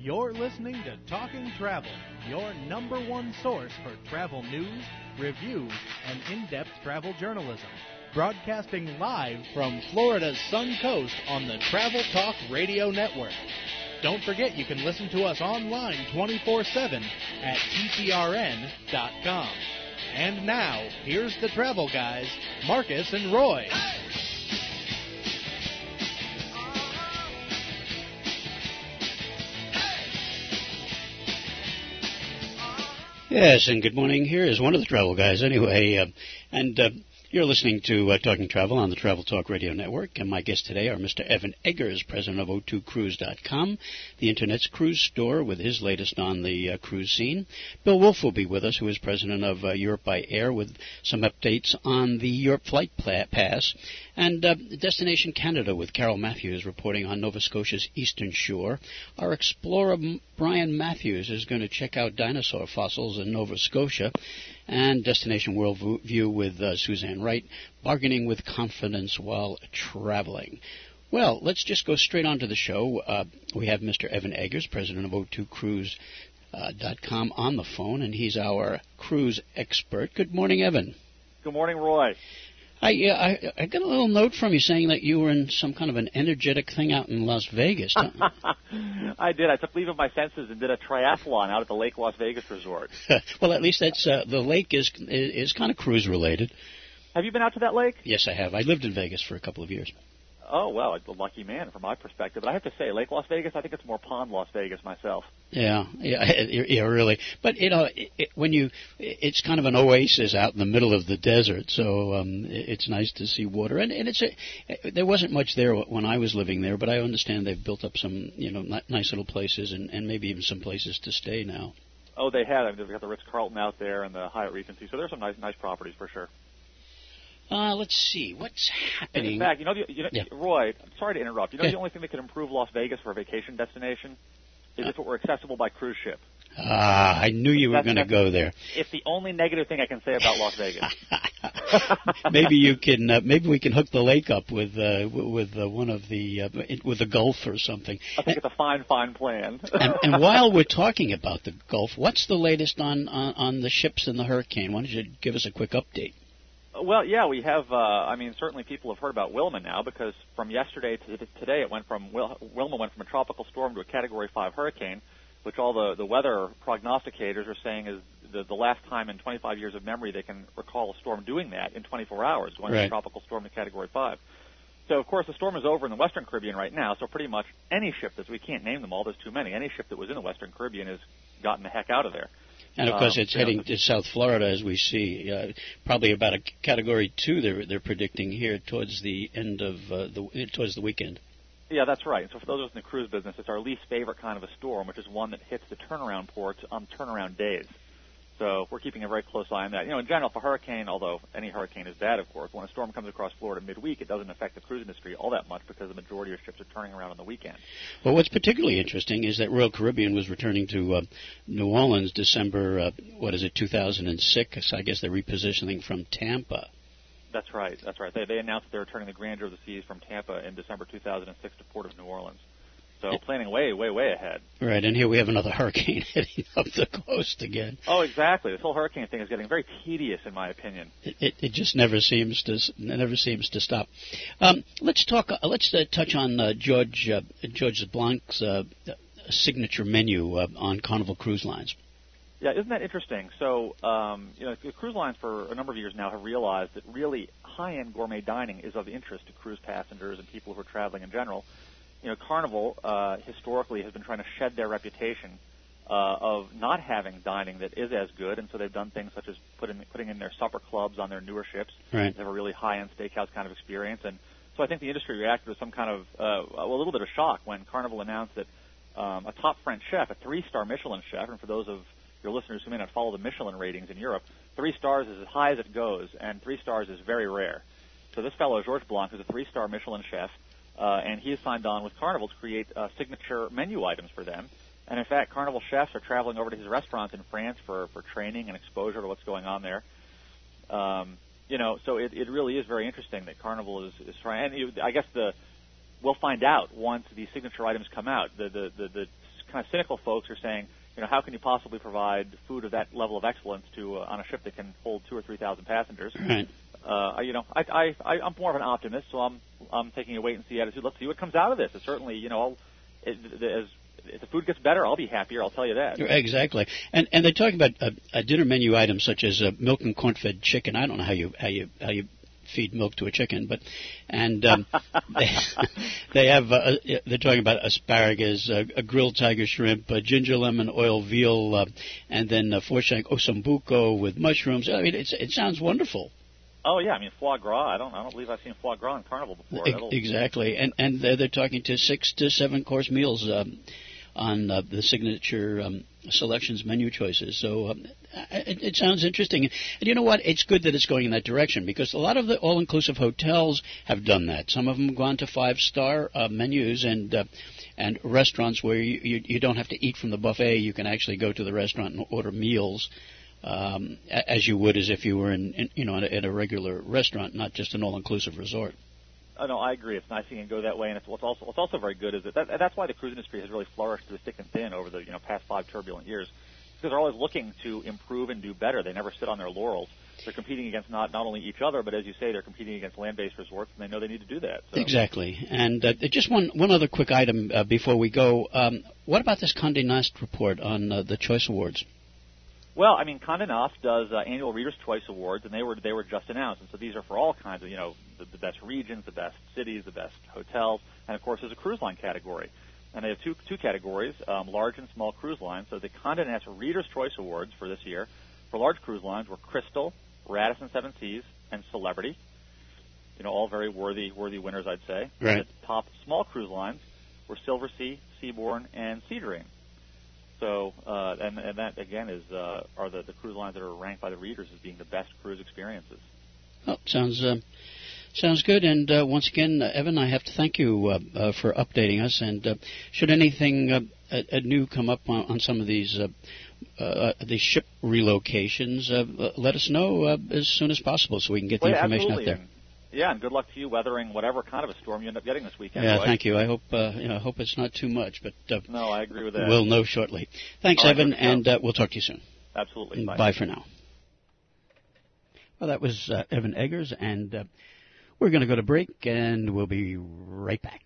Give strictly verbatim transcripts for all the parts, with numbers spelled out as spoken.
You're listening to Talking Travel, your number one source for travel news, reviews, and in-depth travel journalism. Broadcasting live from Florida's Sun Coast on the Travel Talk Radio Network. Don't forget you can listen to us online twenty-four seven at T T R N dot com. And now, here's the travel guys, Marcus and Roy. Yes, and good morning. Here is one of the travel guys anyway. Uh, and uh, you're listening to uh, Talking Travel on the Travel Talk Radio Network. And my guests today are Mister Evan Eggers, president of O two cruise dot com, the Internet's cruise store with his latest on the uh, cruise scene. Bill Wolf will be with us, who is president of uh, Europe by Air, with some updates on the Europe Flight Pass. And uh, Destination Canada with Carol Matthews reporting on Nova Scotia's eastern shore. Our explorer Brian Matthews is going to check out dinosaur fossils in Nova Scotia. And Destination World View with uh, Suzanne Wright, bargaining with confidence while traveling. Well, let's just go straight on to the show. Uh, we have Mister Evan Eggers, president of O two cruise dot com, on the phone, and he's our cruise expert. Good morning, Evan. Good morning, Roy. I, uh, I I got a little note from you saying that you were in some kind of an energetic thing out in Las Vegas. I did. I took leave of my senses and did a triathlon out at the Lake Las Vegas Resort. Well, at least that's uh, the lake is, is is kind of cruise related. Have you been out to that lake? Yes, I have. I lived in Vegas for a couple of years. Oh, well, a lucky man from my perspective. But I have to say, Lake Las Vegas, I think it's more Pond Las Vegas myself. Yeah, yeah, yeah, really. But, you know, it, it, when you, it's kind of an oasis out in the middle of the desert, so um, it's nice to see water. And, and it's a, there wasn't much there when I was living there, but I understand they've built up some, you know, nice little places and, and maybe even some places to stay now. Oh, they have. I mean, they've got the Ritz-Carlton out there and the Hyatt Regency, so there's some nice, nice properties for sure. Uh, let's see. What's happening? And in fact, you know, the, you know yeah. Roy, I'm sorry to interrupt. You know, yeah. the only thing that could improve Las Vegas for a vacation destination is uh, if it were accessible by cruise ship. Ah, I knew you were going to go there. It's the only negative thing I can say about Las Vegas. maybe you can. Uh, maybe we can hook the lake up with uh, with uh, one of the uh, with the Gulf or something. I think and, it's a fine, fine plan. and, and while we're talking about the Gulf, what's the latest on, on on the ships in the hurricane? Why don't you give us a quick update? Well, yeah, we have. Uh, I mean, certainly people have heard about Wilma now because from yesterday to today, it went from Wil- Wilma went from a tropical storm to a Category five hurricane, which all the, the weather prognosticators are saying is the, the last time in twenty-five years of memory they can recall a storm doing that in twenty-four hours, going right. from a tropical storm to Category five. So, of course, the storm is over in the Western Caribbean right now, so pretty much any ship that we can't name them all, there's too many. Any ship that was in the Western Caribbean has gotten the heck out of there. And, of course, um, it's heading know, to South Florida, as we see. Uh, probably about a Category two they're, they're predicting here towards the end of uh, the towards the weekend. Yeah, that's right. So for those of us in the cruise business, it's our least favorite kind of a storm, which is one that hits the turnaround ports on turnaround days. So we're keeping a very close eye on that. You know, in general, if a hurricane, although any hurricane is bad, of course, when a storm comes across Florida midweek, it doesn't affect the cruise industry all that much because the majority of ships are turning around on the weekend. Well, what's particularly interesting is that Royal Caribbean was returning to uh, New Orleans December, uh, what is it, two thousand six? I guess they're repositioning from Tampa. That's right. That's right. They, they announced that they're returning the Grandeur of the Seas from Tampa in December two thousand six to Port of New Orleans. So planning way, way, way ahead. Right, and here we have another hurricane heading up the coast again. Oh, exactly. This whole hurricane thing is getting very tedious, in my opinion. It, it, it just never seems to never seems to stop. Um, let's talk. Uh, let's uh, touch on uh, George uh, George Blanc's uh, signature menu uh, on Carnival Cruise Lines. Yeah, isn't that interesting? So, um, you know, the cruise lines for a number of years now have realized that really high-end gourmet dining is of interest to cruise passengers and people who are traveling in general. You know, Carnival uh, historically has been trying to shed their reputation uh, of not having dining that is as good, and so they've done things such as put in, putting in their supper clubs on their newer ships. Right. They have a really high-end steakhouse kind of experience, and so I think the industry reacted with some kind of uh, a little bit of shock when Carnival announced that um, a top French chef, a three-star Michelin chef, and for those of your listeners who may not follow the Michelin ratings in Europe, three stars is as high as it goes, and three stars is very rare. So this fellow, Georges Blanc, is a three-star Michelin chef. Uh, and he has signed on with Carnival to create uh, signature menu items for them. And, in fact, Carnival chefs are traveling over to his restaurants in France for, for training and exposure to what's going on there. Um, you know, so it, it really is very interesting that Carnival is, is trying. And it, I guess the we'll find out once these signature items come out. The, the, the, the kind of cynical folks are saying, you know, how can you possibly provide food of that level of excellence to uh, on a ship that can hold two or three thousand passengers? Right. Uh, you know, I, I, I, I'm more of an optimist, so I'm I'm taking a wait and see attitude. Let's see what comes out of this. It's certainly, you know, I'll, it, as if the food gets better, I'll be happier. I'll tell you that. Exactly. And and they're talking about a, a dinner menu items such as uh, milk and corn-fed chicken. I don't know how you how you how you feed milk to a chicken, but and um, they, they have uh, they're talking about asparagus, uh, a grilled tiger shrimp, uh, ginger lemon oil veal, uh, and then uh, four shank osombuco with mushrooms. I mean, it's, it sounds wonderful. Oh yeah, I mean foie gras. I don't I don't believe I've seen foie gras in Carnival before. E- exactly, and and they're, they're talking to six to seven course meals um, on uh, the signature um, selections menu choices. So um, it, it sounds interesting. And you know what? It's good that it's going in that direction because a lot of the all-inclusive hotels have done that. Some of them have gone to five-star uh, menus and uh, and restaurants where you, you you don't have to eat from the buffet. You can actually go to the restaurant and order meals. Um, as you would as if you were in, in you know, in a, in a regular restaurant, not just an all-inclusive resort. Oh, no, I agree. It's nice seeing it go that way, and it's what's also what's also very good is that, that that's why the cruise industry has really flourished through thick and thin over the you know past five turbulent years, because they're always looking to improve and do better. They never sit on their laurels. They're competing against not not only each other, but as you say, they're competing against land-based resorts, and they know they need to do that. So. Exactly. And uh, just one one other quick item uh, before we go. Um, what about this Condé Nast report on uh, the Choice Awards? Well, I mean, Condé Nast does uh, annual Readers' Choice Awards, and they were they were just announced. And so these are for all kinds of, you know, the, the best regions, the best cities, the best hotels, and of course there's a cruise line category. And they have two two categories, um, large and small cruise lines. So the Condé Nast Readers' Choice Awards for this year for large cruise lines were Crystal, Radisson Seven Seas, and Celebrity. You know, all very worthy worthy winners, I'd say. Right. And the top small cruise lines were Silversea, Seabourn, and Sea Dream. So, uh, and, and that, again, is uh, are the, the cruise lines that are ranked by the readers as being the best cruise experiences. Oh, sounds uh, sounds good. And uh, once again, uh, Evan, I have to thank you uh, uh, for updating us. And uh, should anything uh, uh, new come up on, on some of these uh, uh, these ship relocations, uh, let us know uh, as soon as possible so we can get the well, information absolutely. out there. Yeah, and good luck to you weathering whatever kind of a storm you end up getting this weekend. Yeah, Roy. thank you. I hope uh, you know, I hope it's not too much, but uh, no, I agree with that. We'll know shortly. Thanks, All right, Evan, and uh, we'll talk to you soon. Absolutely. Bye. Bye for now. Well, that was uh, Evan Eggers, and uh, we're going to go to break, and we'll be right back.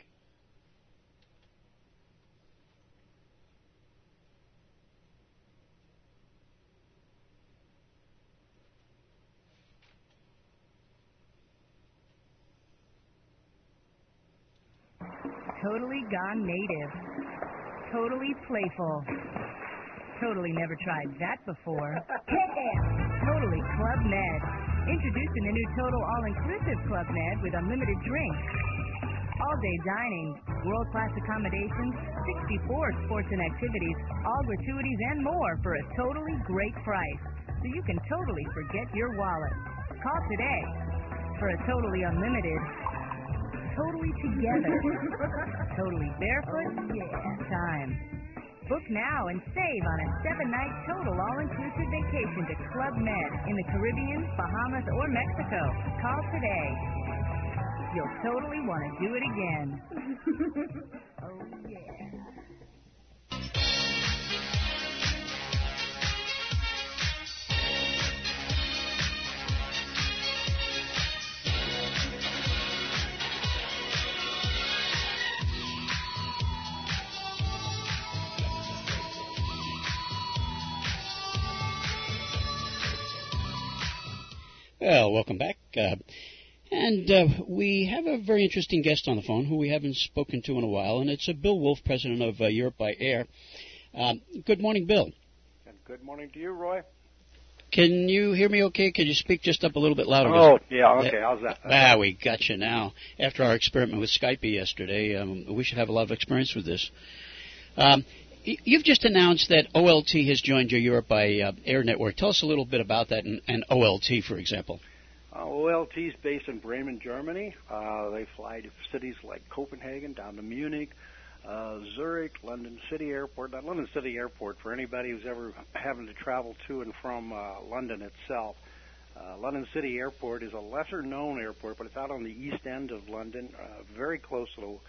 Totally gone native. Totally playful. Totally never tried that before. Totally Club Med. Introducing the new Total All-Inclusive Club Med with unlimited drinks. All-day dining, world-class accommodations, sixty-four sports and activities, all gratuities and more for a totally great price. So you can totally forget your wallet. Call today for a totally unlimited Totally together. Totally barefoot? Yeah. Time. Book now and save on a seven-night total all-inclusive vacation to Club Med in the Caribbean, Bahamas, or Mexico. Call today. You'll totally want to do it again. Oh, yeah. Well, welcome back. Uh, and uh, we have a very interesting guest on the phone who we haven't spoken to in a while, and it's uh, Bill Wolf, president of uh, Europe by Air. Um, good morning, Bill. And good morning to you, Roy. Can you hear me okay? Can you speak just up a little bit louder? Oh, yeah, okay. How's that? Ah, we got you now. After our experiment with Skype yesterday, um, we should have a lot of experience with this. Um, You've just announced that O L T has joined your Europe by uh, Air network. Tell us a little bit about that and, and O L T, for example. Uh, O L T is based in Bremen, Germany. Uh, they fly to cities like Copenhagen, down to Munich, uh, Zurich, London City Airport. Now, London City Airport, for anybody who's ever having to travel to and from uh, London itself, uh, London City Airport is a lesser-known airport, but it's out on the east end of London, uh, very close to the to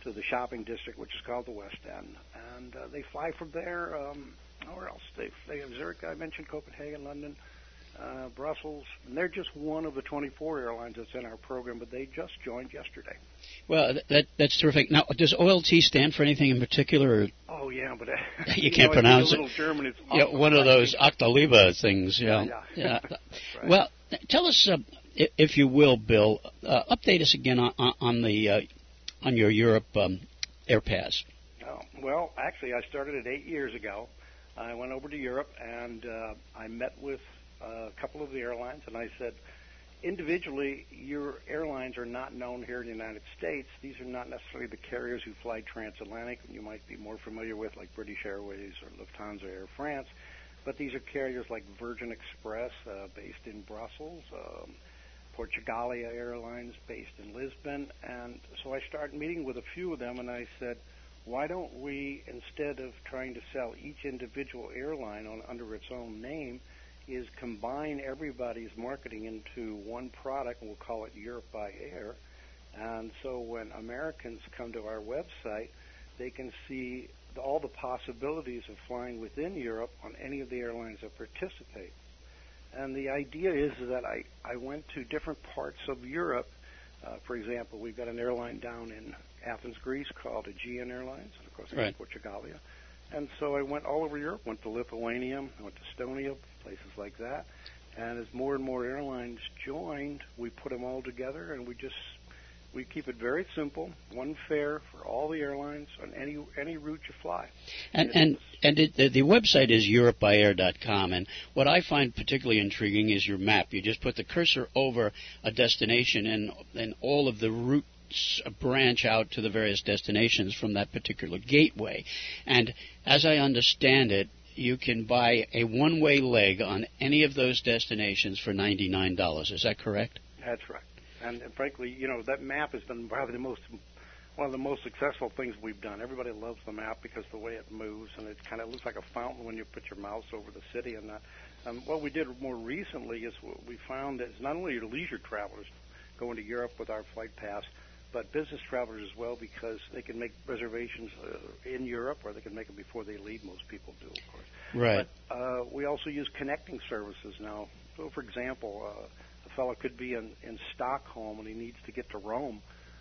to the shopping district, which is called the West End, and uh, they fly from there. Um, where else? They they have Zurich. I mentioned Copenhagen, London, uh, Brussels, and they're just one of the twenty-four airlines that's in our program, but they just joined yesterday. Well, that that's terrific. Now, does O L T stand for anything in particular? Or oh yeah, but uh, you, you can't know, pronounce it. it. German, it's yeah, one of those Octaliba things. Yeah, yeah. yeah. That's right. Well, tell us, uh, if you will, Bill, uh, update us again on, on the uh, on your Europe um, Air Pass. Oh, well, actually, I started it eight years ago. I went over to Europe, and uh, I met with a couple of the airlines, and I said, individually, your airlines are not known here in the United States. These are not necessarily the carriers who fly transatlantic, and you might be more familiar with, like British Airways or Lufthansa or Air France. But these are carriers like Virgin Express, uh, based in Brussels, um, Portugalia Airlines, based in Lisbon. And so I started meeting with a few of them, and I said, why don't we, instead of trying to sell each individual airline on, under its own name, is combine everybody's marketing into one product, and we'll call it Europe by Air. And so when Americans come to our website, they can see the, all the possibilities of flying within Europe on any of the airlines that participate. And the idea is that I, I went to different parts of Europe. Uh, for example, we've got an airline down in Athens, Greece called Aegean Airlines, and of course right. Portugalia. And so I went all over Europe, went to Lithuania, I went to Estonia, places like that. And as more and more airlines joined, we put them all together, and we just we keep it very simple, one fare for all the airlines on any any route you fly. And and and it, the, the website is europe by air dot com, and what I find particularly intriguing is your map. You just put the cursor over a destination, and and all of the routes branch out to the various destinations from that particular gateway. And as I understand it, you can buy a one-way leg on any of those destinations for ninety-nine dollars. Is that correct? That's right. And, and frankly, you know, that map has been probably the most, one of the most successful things we've done. Everybody loves the map because the way it moves, and it kind of looks like a fountain when you put your mouse over the city and that. Um, what we did more recently is we found that it's not only your leisure travelers going to Europe with our flight pass, but business travelers as well, because they can make reservations uh, in Europe, or they can make them before they leave. Most people do, of course. Right. But uh, we also use connecting services now. So, for example, uh, a fellow could be in, in Stockholm and he needs to get to Rome.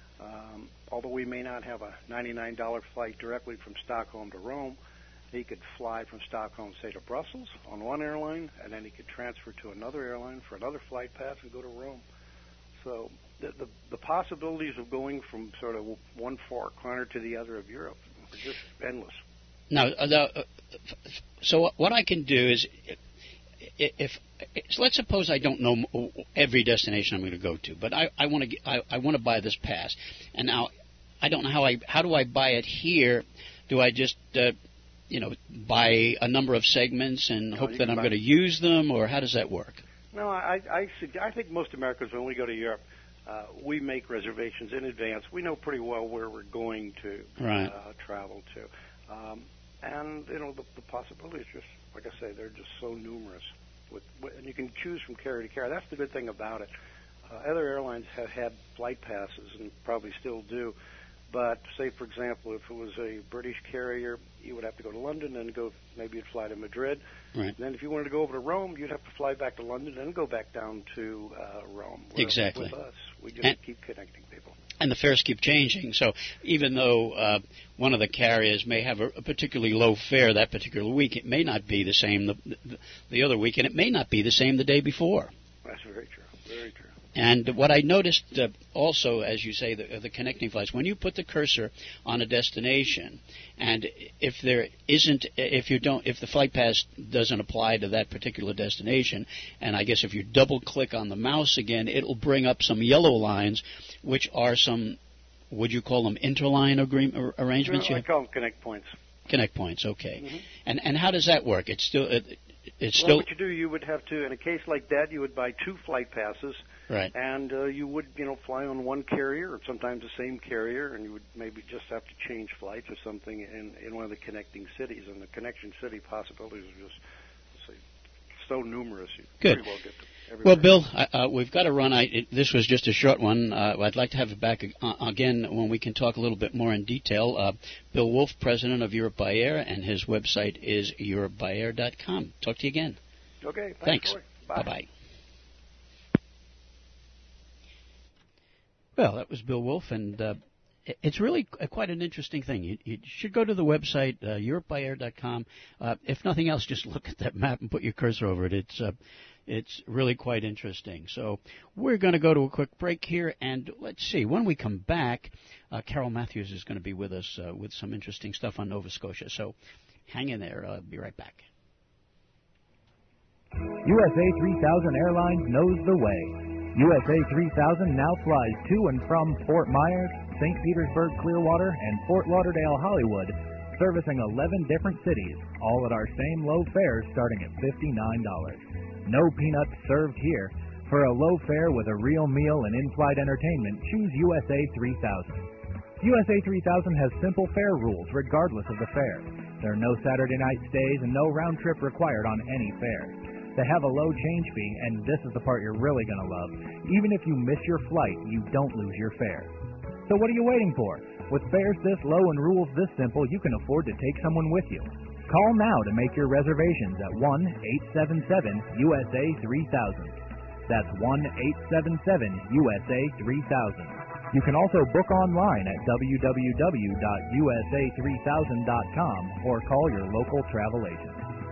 Um, although we may not have a ninety-nine dollars flight directly from Stockholm to Rome, he could fly from Stockholm, say, to Brussels on one airline, and then he could transfer to another airline for another flight pass and go to Rome. So the, the, the possibilities of going from sort of one far corner to the other of Europe are just endless. Now, uh, the, uh, so what I can do is, if, if so let's suppose I don't know every destination I'm going to go to, but I, I want to I, I want to buy this pass, and now I don't know how I how do I buy it here? Do I just uh, you know buy a number of segments and no, hope that I'm buy- going to use them, or how does that work? No, I, I, I think most Americans, when we go to Europe, uh, we make reservations in advance. We know pretty well where we're going to right. uh, travel to. Um, and, you know, the, the possibilities, just like I say, they're just so numerous. With, with, and you can choose from carrier to carrier. That's the good thing about it. Uh, other airlines have had flight passes and probably still do. But say, for example, if it was a British carrier, you would have to go to London and go, maybe you'd fly to Madrid. Right. And then if you wanted to go over to Rome, you'd have to fly back to London and go back down to uh, Rome. Where exactly. With us, we just and, keep connecting people. And the fares keep changing. So even though uh, one of the carriers may have a, a particularly low fare that particular week, it may not be the same the, the, the other week, and it may not be the same the day before. That's very true. Very true. And what I noticed uh, also, as you say, the, the connecting flights, when you put the cursor on a destination, and if there isn't, if you don't, if the flight pass doesn't apply to that particular destination, and I guess if you double click on the mouse again, it'll bring up some yellow lines, which are some, would you call them interline agreement arrangements? No, I call them connect points. Connect points, okay. Mm-hmm. And and how does that work? It's still it, it's well, still. What you do, you would have to, in a case like that, you would buy two flight passes. Right. And uh, you would, you know, fly on one carrier, or sometimes the same carrier, and you would maybe just have to change flights or something in, in one of the connecting cities. And the connection city possibilities are just, say, so numerous. You Good. Pretty well get to well, Bill, uh, we've got to run. I, it, this was just a short one. Uh, I'd like to have it back uh, again when we can talk a little bit more in detail. Uh, Bill Wolf, president of Europe by Air, and his website is europe by air dot com. Talk to you again. Okay. Thanks. Thanks. Bye. Bye-bye. Well, that was Bill Wolf, and uh, it's really quite an interesting thing. You, you should go to the website, uh, europe by air dot com. Uh, if nothing else, just look at that map and put your cursor over it. It's uh, it's really quite interesting. So we're going to go to a quick break here, and let's see. When we come back, uh, Carol Matthews is going to be with us uh, with some interesting stuff on Nova Scotia. So hang in there. I'll be right back. U S A three thousand Airlines knows the way. U S A three thousand now flies to and from Fort Myers, Saint Petersburg, Clearwater, and Fort Lauderdale, Hollywood, servicing eleven different cities, all at our same low fares starting at fifty-nine dollars. No peanuts served here. For a low fare with a real meal and in-flight entertainment, choose U S A three thousand. U S A three thousand has simple fare rules regardless of the fare. There are no Saturday night stays and no round trip required on any fare. They have a low change fee, and this is the part you're really going to love. Even if you miss your flight, you don't lose your fare. So what are you waiting for? With fares this low and rules this simple, you can afford to take someone with you. Call now to make your reservations at one eight seven seven U S A three thousand. That's one eight seven seven U S A three thousand. You can also book online at w w w dot u s a three thousand dot com or call your local travel agent.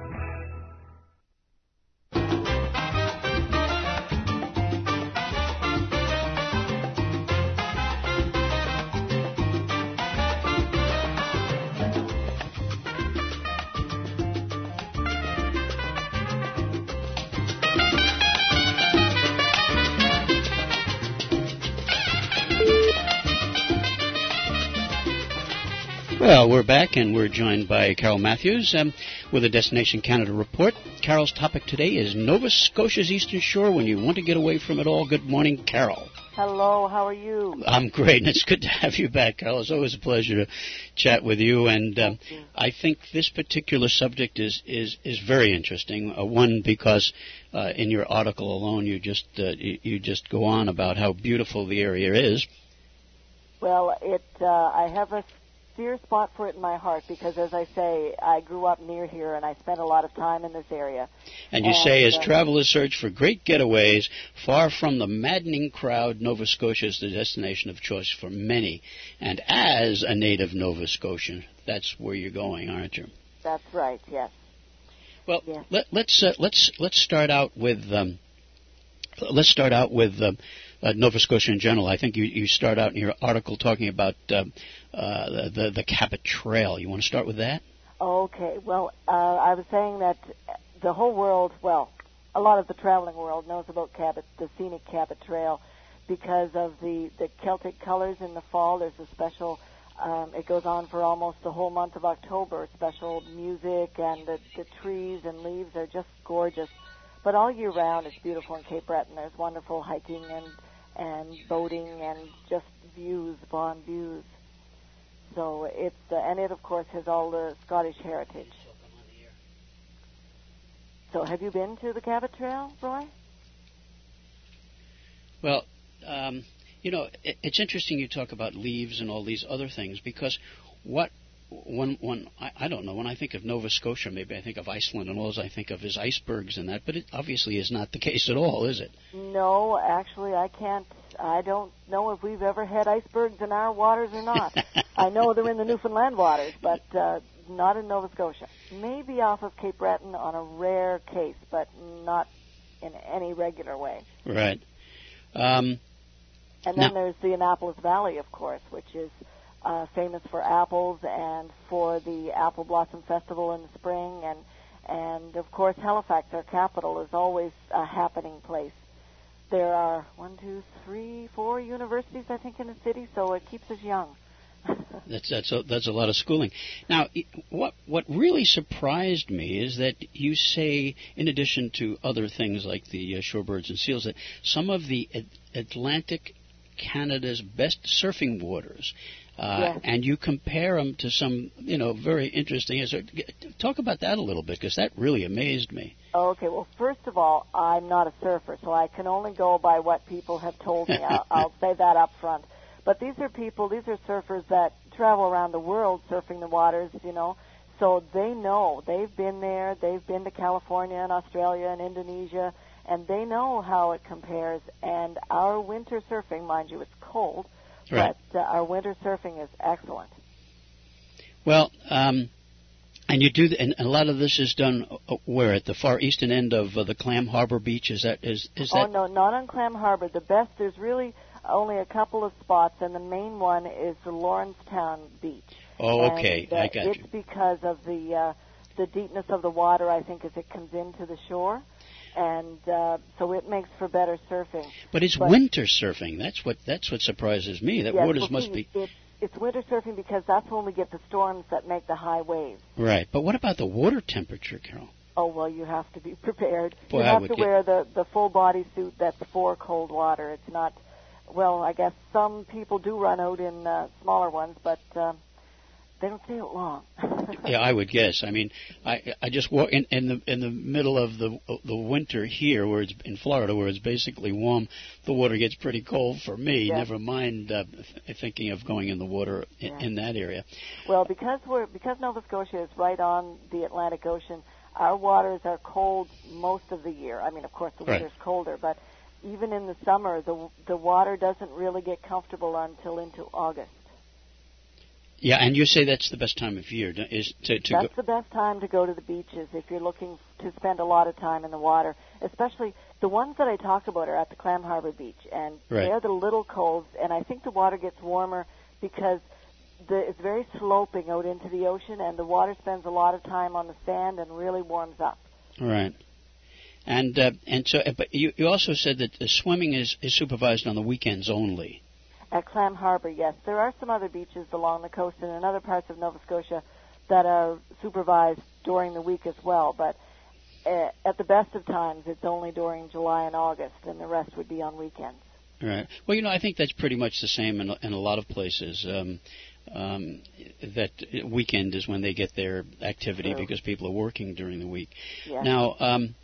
Well, we're back, and we're joined by Carol Matthews um, with a Destination Canada report. Carol's topic today is Nova Scotia's Eastern Shore when you want to get away from it all. Good morning, Carol. Hello, how are you? I'm great, and it's good to have you back, Carol. It's always a pleasure to chat with you, and um, you. I think this particular subject is, is, is very interesting. Uh, one, because uh, in your article alone, you just uh, you, you just go on about how beautiful the area is. Well, it uh, I have a dear spot for it in my heart because, as I say, I grew up near here and I spent a lot of time in this area. And you and, say, as uh, travelers search for great getaways, far from the maddening crowd, Nova Scotia is the destination of choice for many. And as a native Nova Scotian, that's where you're going, aren't you? That's right. Yes. Well, yes. Let, let's uh, let's let's start out with um, let's start out with. Um, Uh, Nova Scotia in general. I think you, you start out in your article talking about uh, uh, the, the the Cabot Trail. You want to start with that? Okay. Well, uh, I was saying that the whole world, well, a lot of the traveling world knows about Cabot, the scenic Cabot Trail, because of the, the Celtic colors in the fall. There's a special, um, it goes on for almost the whole month of October, special music, and the, the trees and leaves are just gorgeous. But all year round, it's beautiful in Cape Breton. There's wonderful hiking and and boating and just views upon views. So it's, uh, and it, of course, has all the Scottish heritage. So have you been to the Cabot Trail, Roy? Well, um, you know, it, it's interesting you talk about leaves and all these other things because what When, when I, I don't know, when I think of Nova Scotia, maybe I think of Iceland, and all I think of is icebergs and that, but it obviously is not the case at all, is it? No, actually, I can't, I don't know if we've ever had icebergs in our waters or not. I know they're in the Newfoundland waters, but uh, not in Nova Scotia. Maybe off of Cape Breton on a rare case, but not in any regular way. Right. Um, and then now, there's the Annapolis Valley, of course, which is Uh, famous for apples and for the Apple Blossom Festival in the spring. And, and of course, Halifax, our capital, is always a happening place. There are one, two, three, four universities, I think, in the city, so it keeps us young. that's that's a, that's a lot of schooling. Now, what what really surprised me is that you say, in addition to other things like the uh, shorebirds and seals, that some of the Ad- Atlantic Canada's best surfing waters. Uh, yes. And you compare them to some, you know, very interesting. So talk about that a little bit, because that really amazed me. Okay, well, first of all, I'm not a surfer, so I can only go by what people have told me. I'll, I'll say that up front. But these are people, these are surfers that travel around the world surfing the waters, you know, so they know. They've been there. They've been to California and Australia and Indonesia, and they know how it compares. And our winter surfing, mind you, it's cold, right. but uh, our winter surfing is excellent. Well, um, and you do, and a lot of this is done uh, where, at the far eastern end of uh, the Clam Harbor Beach. Is that is is oh, that? Oh no, not on Clam Harbor. The best, there's really only a couple of spots, and the main one is the Lawrencetown Beach. Oh, okay, and, uh, I got it's you. It's because of the uh, the deepness of the water, I think, as it comes into the shore, and uh, so it makes for better surfing. But it's but, winter surfing. That's what that's what surprises me. That yes, waters well, must see, be. It's, it's winter surfing because that's when we get the storms that make the high waves. Right, but what about the water temperature, Carol? Oh, well, you have to be prepared. Boy, you I have would to get... wear the, the full body suit that's for cold water. It's not, well, I guess some people do run out in uh, smaller ones, but uh, they don't stay out long. Yeah, I would guess. I mean, I I just walk in, in the in the middle of the the winter here, where it's in Florida, where it's basically warm. The water gets pretty cold for me. Yes. Never mind uh, th- thinking of going in the water in, yes. in that area. Well, because we're because Nova Scotia is right on the Atlantic Ocean, our waters are cold most of the year. I mean, of course, the winter's right. colder, but even in the summer, the the water doesn't really get comfortable until into August. Yeah, and you say that's the best time of year is to, to That's go. the best time to go to the beaches if you're looking to spend a lot of time in the water. Especially the ones that I talk about are at the Clam Harbor Beach, and right. they're the little coves. And I think the water gets warmer because the, it's very sloping out into the ocean, and the water spends a lot of time on the sand and really warms up. Right. And uh, and so, but you, you also said that the swimming is, is supervised on the weekends only. At Clam Harbor, yes. There are some other beaches along the coast and in other parts of Nova Scotia that are supervised during the week as well. But uh, at the best of times, it's only during July and August, and the rest would be on weekends. Right. Well, you know, I think that's pretty much the same in, in a lot of places. Um, um, that weekend is when they get their activity True. Because people are working during the week. Yes. Now, um,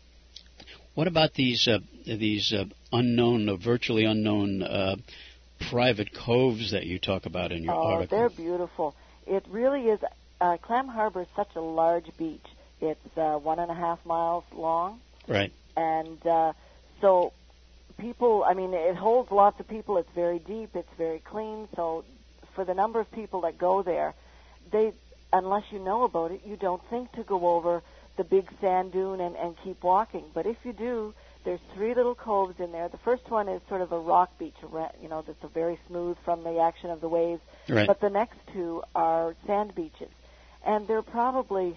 what about these uh, these uh, unknown, uh, virtually unknown uh, private coves that you talk about in your oh, article? Oh, they're beautiful. It really is. Uh, Clam Harbor is such a large beach. It's uh, one and a half miles long. Right. And uh, so people, I mean, it holds lots of people. It's very deep. It's very clean. So for the number of people that go there, they, unless you know about it, you don't think to go over the big sand dune and, and keep walking. But if you do, there's three little coves in there. The first one is sort of a rock beach, you know, that's a very smooth from the action of the waves. Right. But the next two are sand beaches. And they're probably,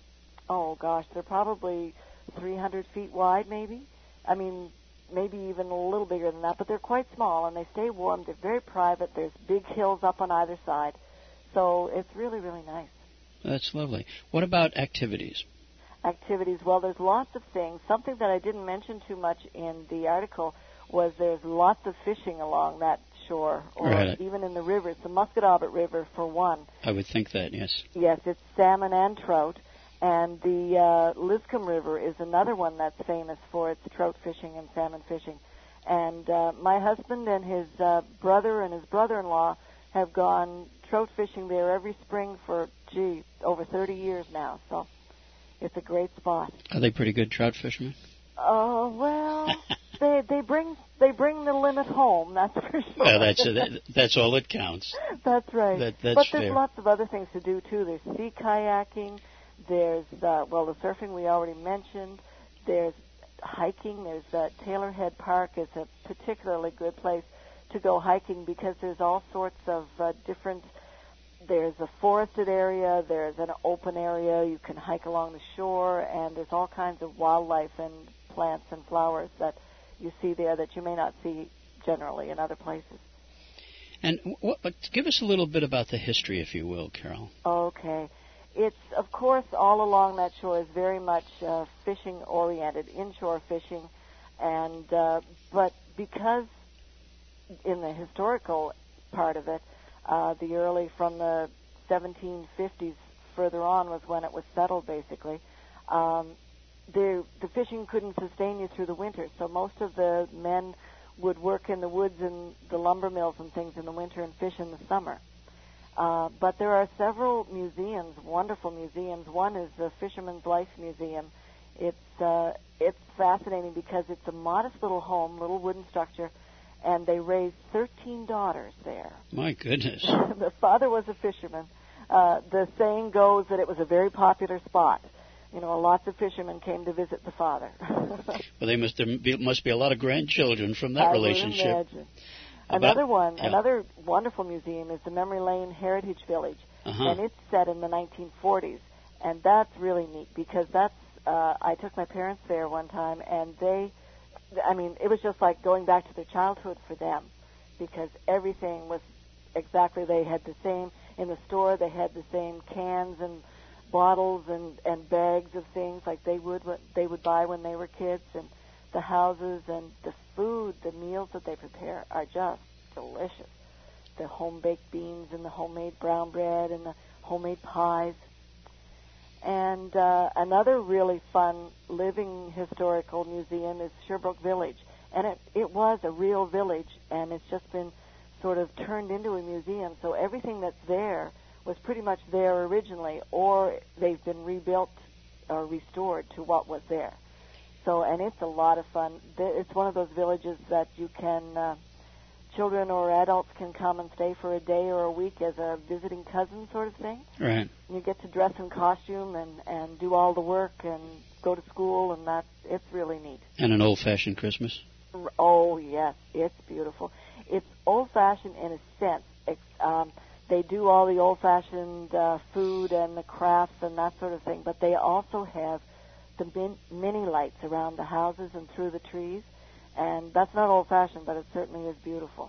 oh gosh, they're probably three hundred feet wide maybe. I mean, maybe even a little bigger than that, but they're quite small and they stay warm. They're very private. There's big hills up on either side. So it's really, really nice. That's lovely. What about activities? Activities. Well, there's lots of things. Something that I didn't mention too much in the article was there's lots of fishing along that shore, or right. even in the rivers. The Musquodoboit River, for one. I would think that, yes. Yes, it's salmon and trout. And the uh, Liscombe River is another one that's famous for its trout fishing and salmon fishing. And uh, my husband and his uh, brother and his brother-in-law have gone trout fishing there every spring for, gee, over thirty years now. So it's a great spot. Are they pretty good trout fishermen? Oh, uh, well, they they bring they bring the limit home, that's for sure. Well, that's uh, that, that's all that counts. That's right. That, that's but there's fair. lots of other things to do, too. There's sea kayaking. There's, uh, well, the surfing we already mentioned. There's hiking. There's uh, Taylor Head Park is a particularly good place to go hiking because there's all sorts of uh, different, there's a forested area, there's an open area, you can hike along the shore, and there's all kinds of wildlife and plants and flowers that you see there that you may not see generally in other places. And what, but give us a little bit about the history, if you will, Carol. Okay. It's, of course, all along that shore is very much uh, fishing-oriented, inshore fishing, and uh, but because in the historical part of it, uh, the early, from the seventeen fifties further on was when it was settled, basically, um, the the fishing couldn't sustain you through the winter, so most of the men would work in the woods and the lumber mills and things in the winter and fish in the summer. Uh, but there are several museums, wonderful museums. One is the Fisherman's Life Museum. It's uh, it's fascinating because it's a modest little home, little wooden structure, and they raised thirteen daughters there. My goodness. The father was a fisherman. Uh, the saying goes that it was a very popular spot. You know, lots of fishermen came to visit the father. Well, they must there be, must be a lot of grandchildren from that I relationship. Would imagine. About, another one, yeah. another wonderful museum is the Memory Lane Heritage Village, uh-huh. and it's set in the nineteen forties, and that's really neat because that's. Uh, I took my parents there one time, and they, I mean, it was just like going back to their childhood for them, because everything was exactly. They had the same in the store. They had the same cans and bottles and, and bags of things like they would what they would buy when they were kids, and the houses and the food, the meals that they prepare are just delicious. The home-baked beans and the homemade brown bread and the homemade pies. And uh, another really fun living historical museum is Sherbrooke Village. And it, it was a real village, and it's just been sort of turned into a museum. So everything that's there was pretty much there originally, or they've been rebuilt or restored to what was there. So, and it's a lot of fun. It's one of those villages that you can, uh, children or adults can come and stay for a day or a week as a visiting cousin sort of thing. Right. You get to dress in costume and, and do all the work and go to school, and that it's really neat. And an old-fashioned Christmas. Oh, yes, it's beautiful. It's old-fashioned in a sense. It's, um, they do all the old-fashioned uh, food and the crafts and that sort of thing, but they also have the min- mini lights around the houses and through the trees, and that's not old-fashioned, but it certainly is beautiful.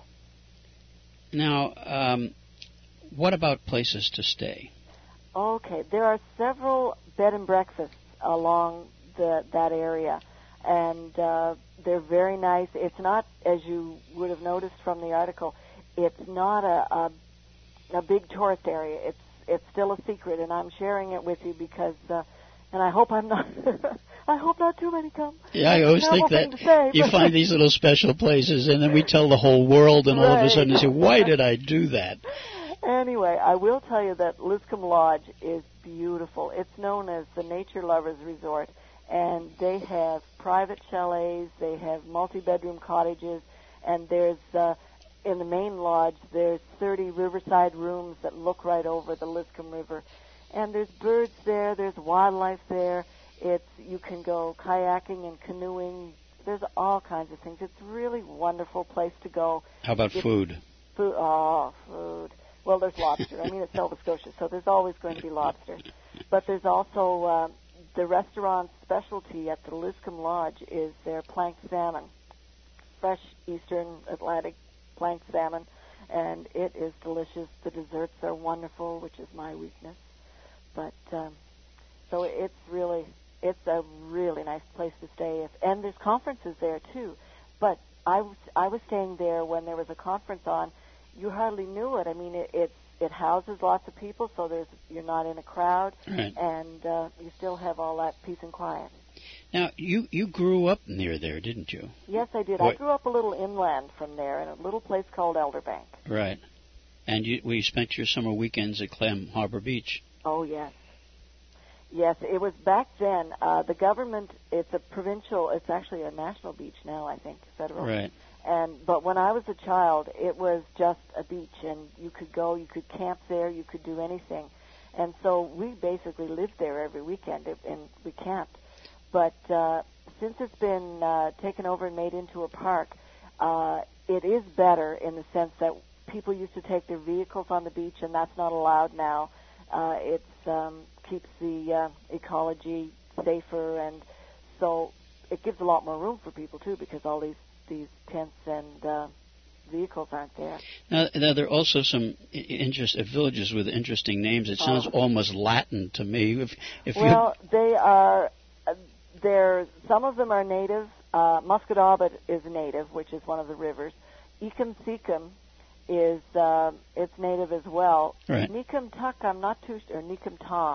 Now, um, what about places to stay? Okay, there are several bed and breakfasts along the, that area, and uh, they're very nice. It's not, as you would have noticed from the article, it's not a, a, a big tourist area. It's it's still a secret, and I'm sharing it with you because, uh, and I hope I'm not. I hope not too many come. Yeah, I always think that say, you find these little special places, and then we tell the whole world, and right. all of a sudden you say, why did I do that? Anyway, I will tell you that Liscombe Lodge is beautiful. It's known as the Nature Lovers Resort, and they have private chalets, they have multi-bedroom cottages, and there's, uh, in the main lodge, there's thirty riverside rooms that look right over the Liscombe River. And there's birds there, there's wildlife there. It's you can go kayaking and canoeing. There's all kinds of things. It's a really wonderful place to go. How about it's food? Food, oh, food. Well, there's lobster. I mean, it's Nova Scotia, so there's always going to be lobster. But there's also uh, the restaurant specialty at the Liscombe Lodge is their planked salmon, fresh Eastern Atlantic planked salmon, and it is delicious. The desserts are wonderful, which is my weakness. But um, so it's really, it's a really nice place to stay. If, and there's conferences there too. But I was I was staying there when there was a conference on. You hardly knew it. I mean, it it, it houses lots of people, so there's you're not in a crowd, right. and uh, you still have all that peace and quiet. Now, you, you grew up near there, didn't you? Yes, I did. What? I grew up a little inland from there in a little place called Elderbank. Right. And you, we spent your summer weekends at Clam Harbor Beach. Oh, yes. Yes, it was back then. Uh, the government, it's a provincial, it's actually a national beach now, I think, federal. Right. And But when I was a child, it was just a beach, and you could go, you could camp there, you could do anything. And so we basically lived there every weekend, and we camped. But uh, since it's been uh, taken over and made into a park, uh, it is better in the sense that people used to take their vehicles on the beach, and that's not allowed now. Uh, it um, keeps the uh, ecology safer, and so it gives a lot more room for people, too, because all these, these tents and uh, vehicles aren't there. Now, now, there are also some interest, uh, villages with interesting names. It sounds oh. almost Latin to me. If, if well, you... they are... Uh, There, some of them are native. Uh, Musquodoboit is native, which is one of the rivers. Ecum is uh, it's native as well. Right. Necum Tuck, I'm not too or Necum Ta.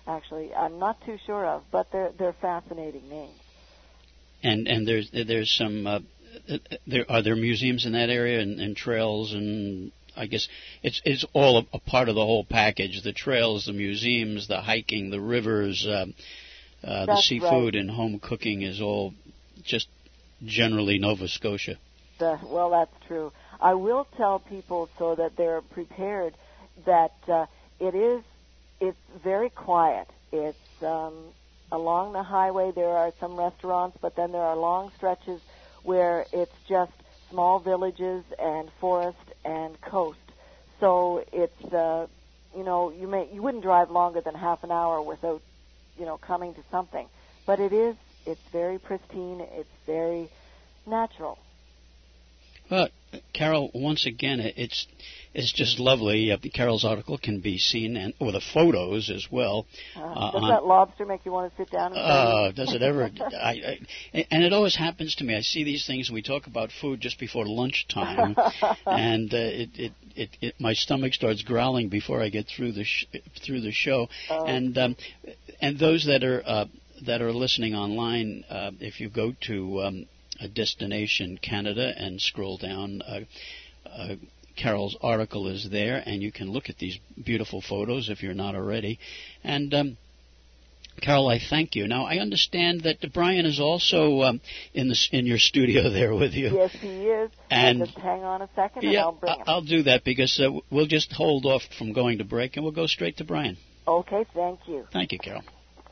actually. I'm not too sure of, but they're they're fascinating names. And and there's there's some uh, there are there museums in that area and, and trails, and I guess it's it's all a, a part of the whole package: the trails, the museums, the hiking, the rivers, uh, uh, the seafood, right. and home cooking is all just generally Nova Scotia. The, well, that's true. I will tell people so that they're prepared that uh, it is it's very quiet. It's um, along the highway. There are some restaurants, but then there are long stretches where it's just small villages and forest and coast. So it's uh, you know you may you wouldn't drive longer than half an hour without you know coming to something. But it is it's very pristine. It's very natural. Well, Carol, once again, it's it's just lovely. Uh, Carol's article can be seen, and or the photos as well. Uh, uh, does on, that lobster make you want to sit down and uh, does it ever? I, I, and it always happens to me. I see these things, and we talk about food just before lunchtime, and uh, it, it, it, it my stomach starts growling before I get through the sh- through the show. Oh. And um, and those that are uh, that are listening online, uh, if you go to um, a Destination Canada and scroll down, uh, uh, Carol's article is there, and you can look at these beautiful photos if you're not already. And um, Carol, I thank you. Now, I understand that Brian is also um, in the in your studio there with you. Yes, he is. And just hang on a second, and yeah, I'll bring him. I'll do that because uh, we'll just hold off from going to break, and we'll go straight to Brian. Okay, thank you. Thank you, Carol.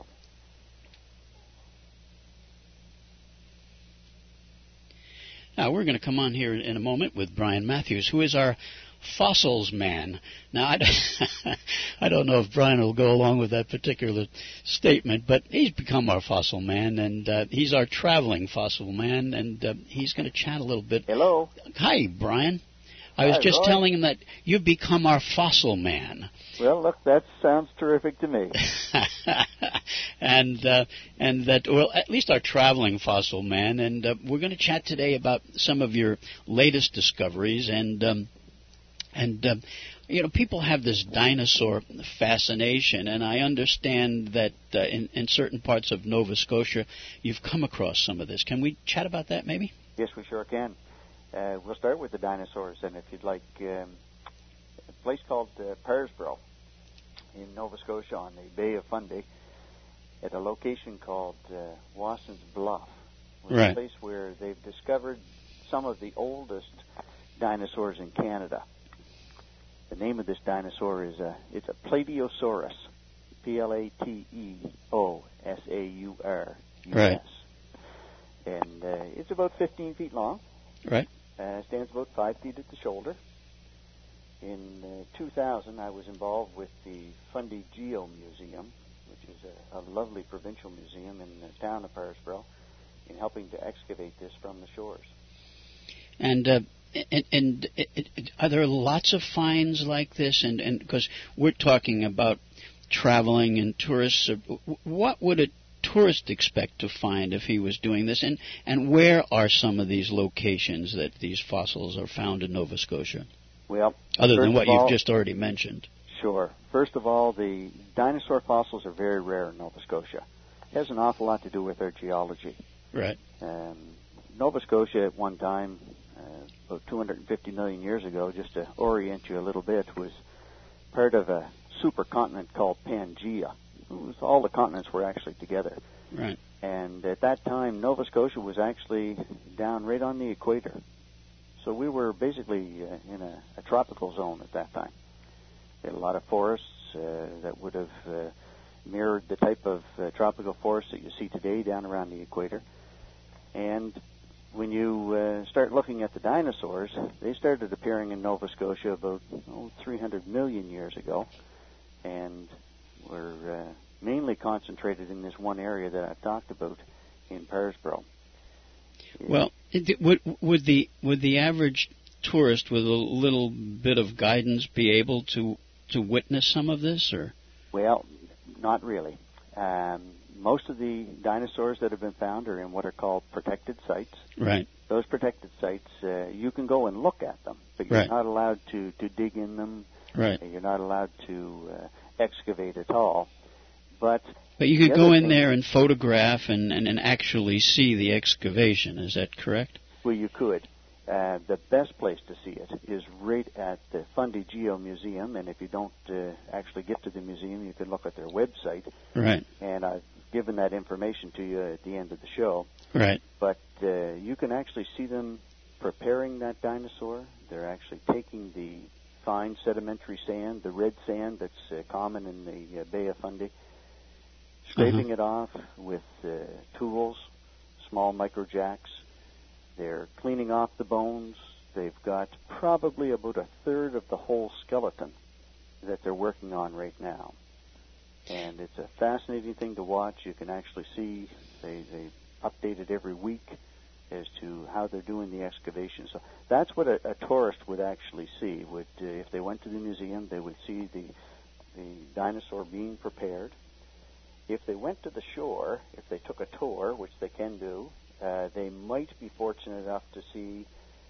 Now, we're going to come on here in a moment with Brian Matthews, who is our fossils man. Now, I don't, I don't know if Brian will go along with that particular statement, but he's become our fossil man, and uh, he's our traveling fossil man, and uh, he's going to chat a little bit. Hello. Hi, Brian. I was Hi, just Roy. telling him that you've become our fossil man. Well, look, that sounds terrific to me. and uh, and that, well, at least our traveling fossil man. And uh, we're going to chat today about some of your latest discoveries. And um, and um, you know, people have this dinosaur fascination, and I understand that uh, in in certain parts of Nova Scotia, you've come across some of this. Can we chat about that, maybe? Yes, we sure can. Uh, we'll start with the dinosaurs, and if you'd like, um, a place called uh, Parisbro in Nova Scotia on the Bay of Fundy, at a location called uh, Wasson's Bluff, which right. is a place where they've discovered some of the oldest dinosaurs in Canada. The name of this dinosaur is a it's a Plateosaurus, P L A T E O S A U R U S, right. and uh, it's about fifteen feet long. Right. Uh, stands about five feet at the shoulder. In uh, two thousand, I was involved with the Fundy Geo Museum, which is a, a lovely provincial museum in the town of Parisbro, in helping to excavate this from the shores. And uh, and, and it, it, are there lots of finds like this? And and because we're talking about traveling and tourists, uh, what would a tourist expect to find if he was doing this? And, and where are some of these locations that these fossils are found in Nova Scotia? Well, other than what all, you've just already mentioned. Sure. First of all, the dinosaur fossils are very rare in Nova Scotia. It has an awful lot to do with our geology. Right. Um, Nova Scotia at one time, uh, about two hundred fifty million years ago, just to orient you a little bit, was part of a supercontinent called Pangaea. It was, all the continents were actually together. Right. And at that time, Nova Scotia was actually down right on the equator. So we were basically uh, in a, a tropical zone at that time. We had a lot of forests uh, that would have uh, mirrored the type of uh, tropical forests that you see today down around the equator. And when you uh, start looking at the dinosaurs, they started appearing in Nova Scotia about oh, three hundred million years ago. And were uh, mainly concentrated in this one area that I've talked about in Parisbro. Well, it, would, would the would the average tourist with a little bit of guidance be able to to witness some of this, or? Well, not really. Um, most of the dinosaurs that have been found are in what are called protected sites. Right. Those protected sites, uh, you can go and look at them, but you're right. not allowed to, to dig in them. Right. You're not allowed to uh, excavate at all. But but you could the go other in thing- there and photograph and, and, and actually see the excavation. Is that correct? Well, you could. Uh, the best place to see it is right at the Fundy Geo Museum, and if you don't uh, actually get to the museum, you can look at their website. Right. And I've given that information to you at the end of the show. Right. But uh, you can actually see them preparing that dinosaur. They're actually taking the fine sedimentary sand, the red sand that's uh, common in the uh, Bay of Fundy, scraping Uh-huh. it off with uh, tools, small micro jacks. They're cleaning off the bones. They've got probably about a third of the whole skeleton that they're working on right now. And it's a fascinating thing to watch. You can actually see they, they update it every week as to how they're doing the excavation. So that's what a, a tourist would actually see. Would uh, if they went to the museum, they would see the the dinosaur being prepared. If they went to the shore, if they took a tour, which they can do, uh, they might be fortunate enough to see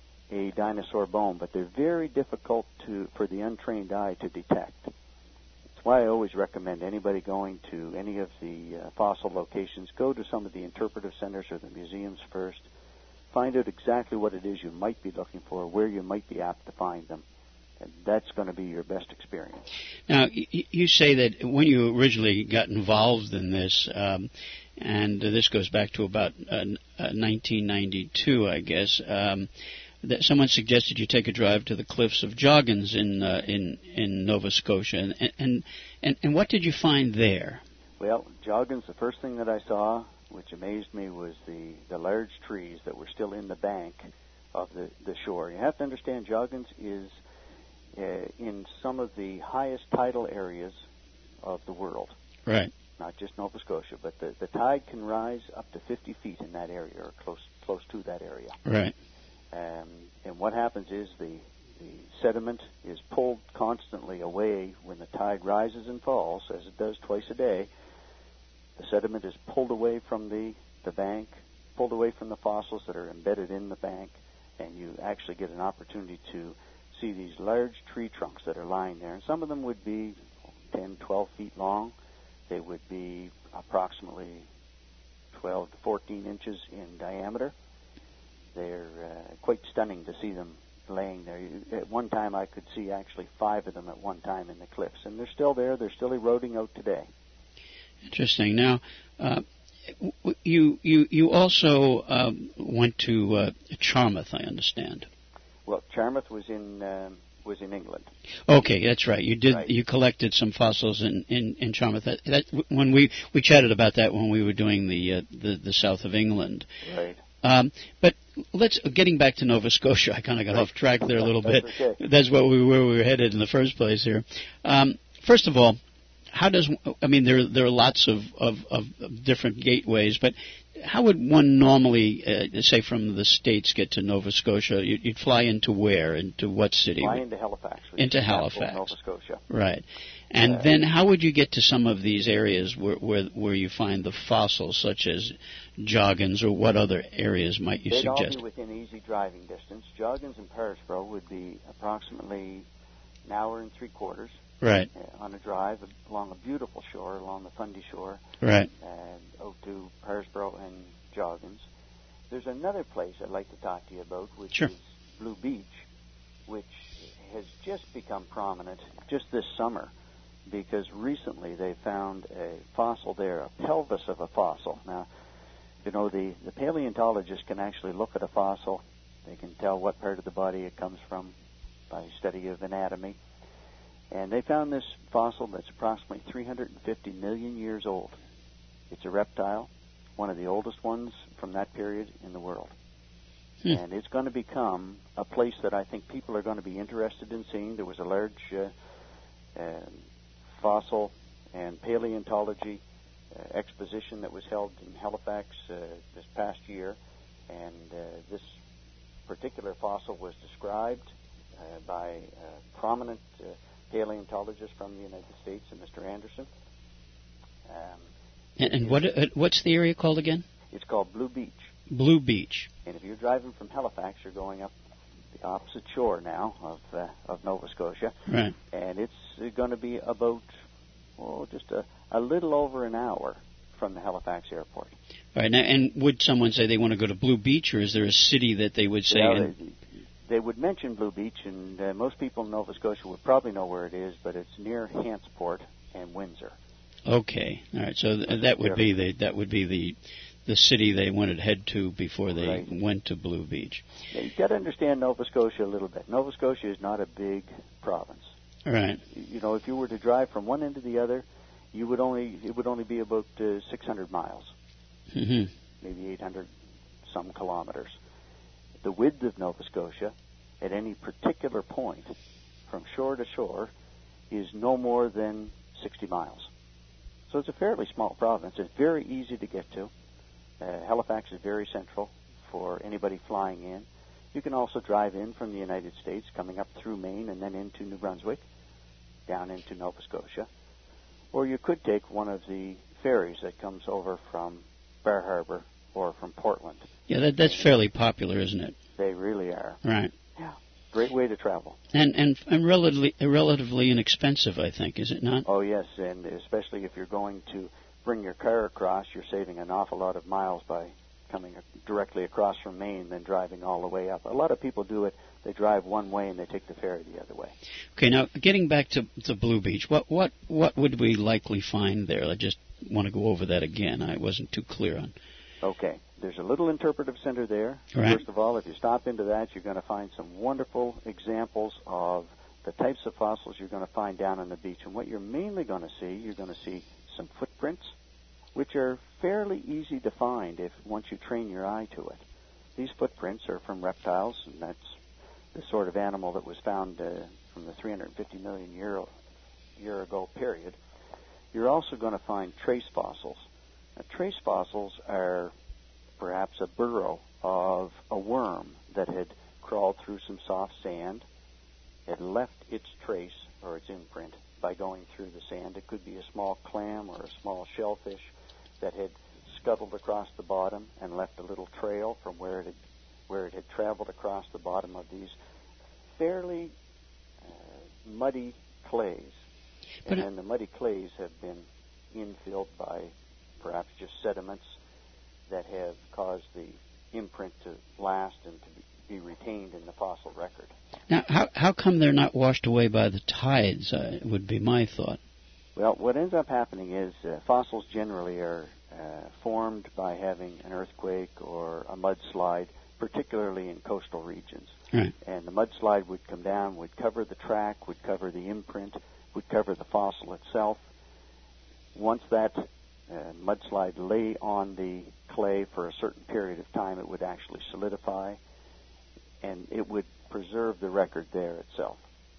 a dinosaur bone, but they're very difficult to for the untrained eye to detect. That's why I always recommend anybody going to any of the uh, fossil locations, go to some of the interpretive centers or the museums first, find out exactly what it is you might be looking for, where you might be apt to find them. And that's going to be your best experience. Now, y- you say that when you originally got involved in this, um, and uh, this goes back to about uh, uh, nineteen ninety-two, I guess, um, that someone suggested you take a drive to the cliffs of Joggins in uh, in in Nova Scotia, and, and and and what did you find there? Well, Joggins, the first thing that I saw, which amazed me, was the, the large trees that were still in the bank of the, the shore. You have to understand, Joggins is uh, in some of the highest tidal areas of the world. Right. Not just Nova Scotia, but the, the tide can rise up to fifty feet in that area, or close close to that area. Right. Um, and what happens is the, the sediment is pulled constantly away when the tide rises and falls, as it does twice a day. The sediment is pulled away from the, the bank, pulled away from the fossils that are embedded in the bank, and you actually get an opportunity to see these large tree trunks that are lying there. And some of them would be ten, twelve feet long. They would be approximately twelve to fourteen inches in diameter. They're uh, quite stunning to see them laying there. At one time, I could see actually five of them at one time in the cliffs, and they're still there. They're still eroding out today. Interesting. Now, uh, you you you also um, went to uh, Charmouth, I understand. Well, Charmouth was in um, was in England. Okay, that's right. You did. Right. You collected some fossils in in, in Charmouth. That, that when we, we chatted about that when we were doing the uh, the, the south of England. Right. Um, but let's getting back to Nova Scotia. I kind of got Right. off track there a little That's bit. okay. That's what we where we were headed in the first place here. Um, first of all, how does I mean there there are lots of, of, of different gateways, but how would one normally, uh, say from the States, get to Nova Scotia? You'd, you'd fly into where? Into what city? Fly into Halifax. which Into is the capital of Halifax. Nova Scotia. Right. And Uh, then how would you get to some of these areas where, where where you find the fossils, such as Joggins, or what other areas might you They'd suggest? all be within easy driving distance. Joggins and Parisbro would be approximately an hour and three quarters Right, uh, on a drive along a beautiful shore, along the Fundy shore, right. and out to Parisbro and Joggins. There's another place I'd like to talk to you about, which Sure. is Blue Beach, which has just become prominent just this summer, because recently they found a fossil there, a pelvis of a fossil. Now, you know, the, the paleontologist can actually look at a fossil. They can tell what part of the body it comes from by study of anatomy. And they found this fossil that's approximately three hundred fifty million years old. It's a reptile, one of the oldest ones from that period in the world. Hmm. And it's going to become a place that I think people are going to be interested in seeing. There was a large uh, uh, fossil and paleontology uh, exposition that was held in Halifax uh, this past year, and uh, this particular fossil was described uh, by a prominent uh, paleontologist from the United States, and Mister Anderson. Um, And, and what uh, what's the area called again? it's called Blue Beach. Blue Beach. And if you're driving from Halifax, you're going up the opposite shore now of uh, of Nova Scotia, Right. and it's going to be about oh just a, a little over an hour from the Halifax airport. All right. Now, and would someone say they want to go to Blue Beach, or is there a city that they would say? Yeah, in... they, they would mention Blue Beach, and uh, most people in Nova Scotia would probably know where it is, but it's near Hantsport and Windsor. Okay. All right. So th- that would be the that would be the the city they wanted to head to before they right. went to Blue Beach. Yeah, you've got to understand Nova Scotia a little bit. Nova Scotia is not a big province. All right. You know, if you were to drive from one end to the other, you would only it would only be about uh, six hundred miles, mm-hmm. maybe eight hundred some kilometers. The width of Nova Scotia at any particular point from shore to shore is no more than sixty miles. So it's a fairly small province. It's very easy to get to. Uh, Halifax is very central for anybody flying in. You can also drive in from the United States, coming up through Maine and then into New Brunswick, down into Nova Scotia. Or you could take one of the ferries that comes over from Bar Harbor or from Portland. Yeah, that, that's fairly popular, isn't it? They really are. Right. Yeah. Great way to travel. And and and relatively relatively inexpensive, I think, is it not? Oh yes, and especially if you're going to bring your car across, you're saving an awful lot of miles by coming directly across from Maine than driving all the way up. A lot of people do it. They drive one way and they take the ferry the other way. Okay, now getting back to to Blue Beach, what what what would we likely find there? I just want to go over that again. I wasn't too clear on. Okay. There's a little interpretive center there. Right. First of all, if you stop into that, you're going to find some wonderful examples of the types of fossils you're going to find down on the beach. And what you're mainly going to see, you're going to see some footprints, which are fairly easy to find if once you train your eye to it. These footprints are from reptiles, and that's the sort of animal that was found uh, from the three hundred fifty million year, year ago period. You're also going to find trace fossils. Now, trace fossils are perhaps a burrow of a worm that had crawled through some soft sand. It left its trace or its imprint by going through the sand. It could be a small clam or a small shellfish that had scuttled across the bottom and left a little trail from where it had, where it had traveled across the bottom of these fairly uh, muddy clays. But and then the muddy clays have been infilled by perhaps just sediments that have caused the imprint to last and to be retained in the fossil record. Now, how how come they're not washed away by the tides, uh, would be my thought. Well, what ends up happening is uh, fossils generally are uh, formed by having an earthquake or a mudslide, particularly in coastal regions. Right. And the mudslide would come down, would cover the track, would cover the imprint, would cover the fossil itself. Once that uh, mudslide lay on the clay for a certain period of time, it would actually solidify, and it would preserve the record there itself.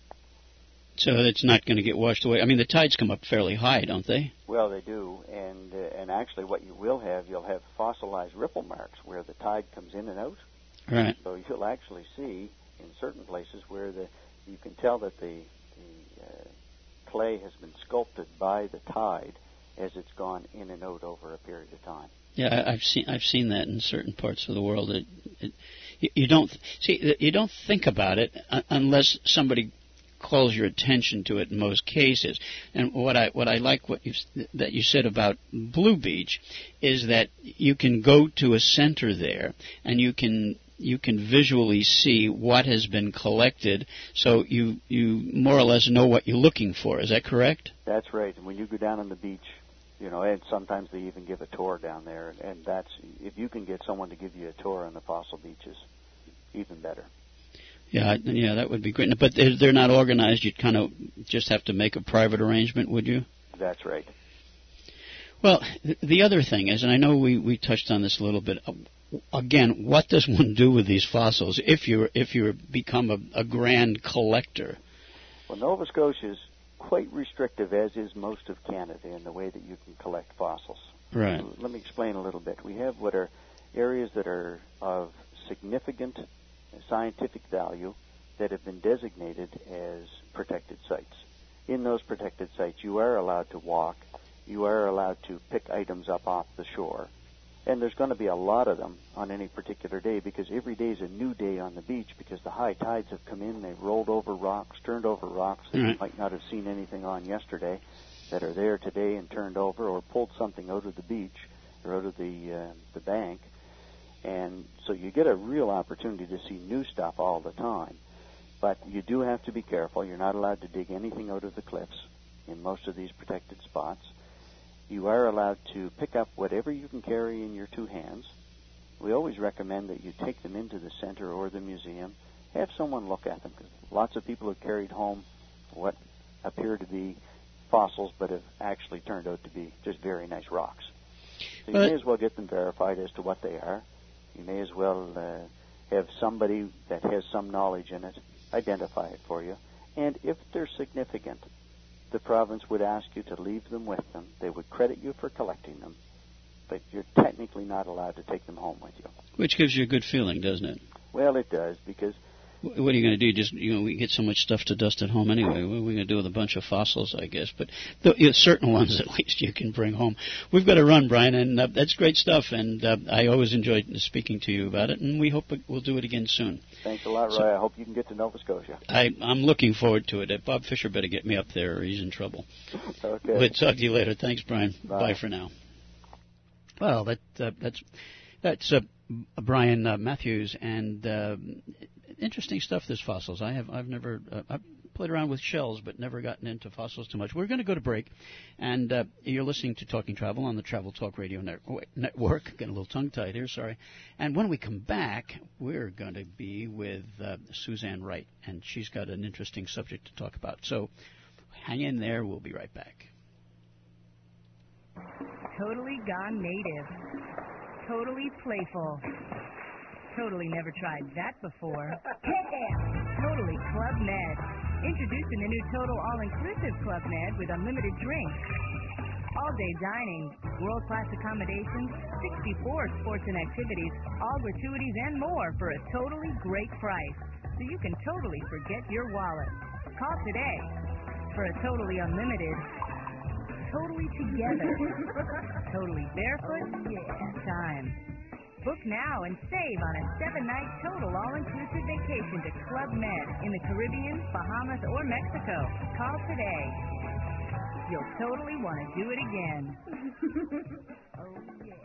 So it's not going to get washed away. I mean, the tides come up fairly high, don't they? Well, they do, and uh, and actually what you will have, you'll have fossilized ripple marks where the tide comes in and out. Right. So you'll actually see in certain places where the you can tell that the, the uh, clay has been sculpted by the tide as it's gone in and out over a period of time. Yeah, I, I've seen I've seen that in certain parts of the world. It, it, you, you don't see you don't think about it unless somebody calls your attention to it in most cases. And what I what I like what you that you said about Blue Beach is that you can go to a center there and you can you can visually see what has been collected, so you you more or less know what you're looking for. Is that correct? That's right. And when you go down on the beach, you know, and sometimes they even give a tour down there, and that's if you can get someone to give you a tour on the fossil beaches, even better. Yeah, yeah, that would be great. But they're, they're not organized. You'd kind of just have to make a private arrangement, would you? That's right. Well, the other thing is, and I know we, we touched on this a little bit. Again, what does one do with these fossils if you if you become a, a grand collector? Well, Nova Scotia is quite restrictive, as is most of Canada, in the way that you can collect fossils. Right. Let me explain a little bit. We have what are areas that are of significant scientific value that have been designated as protected sites. In those protected sites, you are allowed to walk, you are allowed to pick items up off the shore, and there's going to be a lot of them on any particular day because every day is a new day on the beach because the high tides have come in, they've rolled over rocks, turned over rocks that mm-hmm. you might not have seen anything on yesterday, that are there today and turned over, or pulled something out of the beach or out of the uh, the bank. And so you get a real opportunity to see new stuff all the time. But you do have to be careful. You're not allowed to dig anything out of the cliffs in most of these protected spots. You are allowed to pick up whatever you can carry in your two hands. We always recommend that you take them into the center or the museum. Have someone look at them, because lots of people have carried home what appear to be fossils but have actually turned out to be just very nice rocks. So you but may as well get them verified as to what they are. You may as well uh, have somebody that has some knowledge in it identify it for you. And if they're significant, the province would ask you to leave them with them. They would credit you for collecting them, but you're technically not allowed to take them home with you. Which gives you a good feeling, doesn't it? Well, it does, because what are you going to do? Just, you know, we get so much stuff to dust at home anyway. What are we going to do with a bunch of fossils, I guess? But the, you know, certain ones, at least, you can bring home. We've got to run, Brian, and uh, that's great stuff. And uh, I always enjoyed speaking to you about it, and we hope we'll do it again soon. Thanks a lot, Roy. So, I hope you can get to Nova Scotia. I, I'm looking forward to it. Uh, Bob Fisher better get me up there, or he's in trouble. Okay. We'll talk to you later. Thanks, Brian. Bye, Bye for now. Well, that uh, that's that's uh, Brian uh, Matthews, and uh, interesting stuff. This fossils. I have I've never uh, I've played around with shells, but never gotten into fossils too much. We're going to go to break, and uh, you're listening to Talking Travel on the Travel Talk Radio Net- Network. Getting a little tongue-tied here, sorry. And when we come back, we're going to be with uh, Suzanne Wright, and she's got an interesting subject to talk about. So hang in there. We'll be right back. Totally gone native. Totally playful. Totally never tried that before. Totally Club Med. Introducing the new Total All-Inclusive Club Med with unlimited drinks, all-day dining, world-class accommodations, sixty-four sports and activities, all gratuities and more for a totally great price. So you can totally forget your wallet. Call today for a totally unlimited, totally together, totally barefoot yeah, time. Book now and save on a seven-night total all-inclusive vacation to Club Med in the Caribbean, Bahamas, or Mexico. Call today. You'll totally want to do it again. Oh, yeah.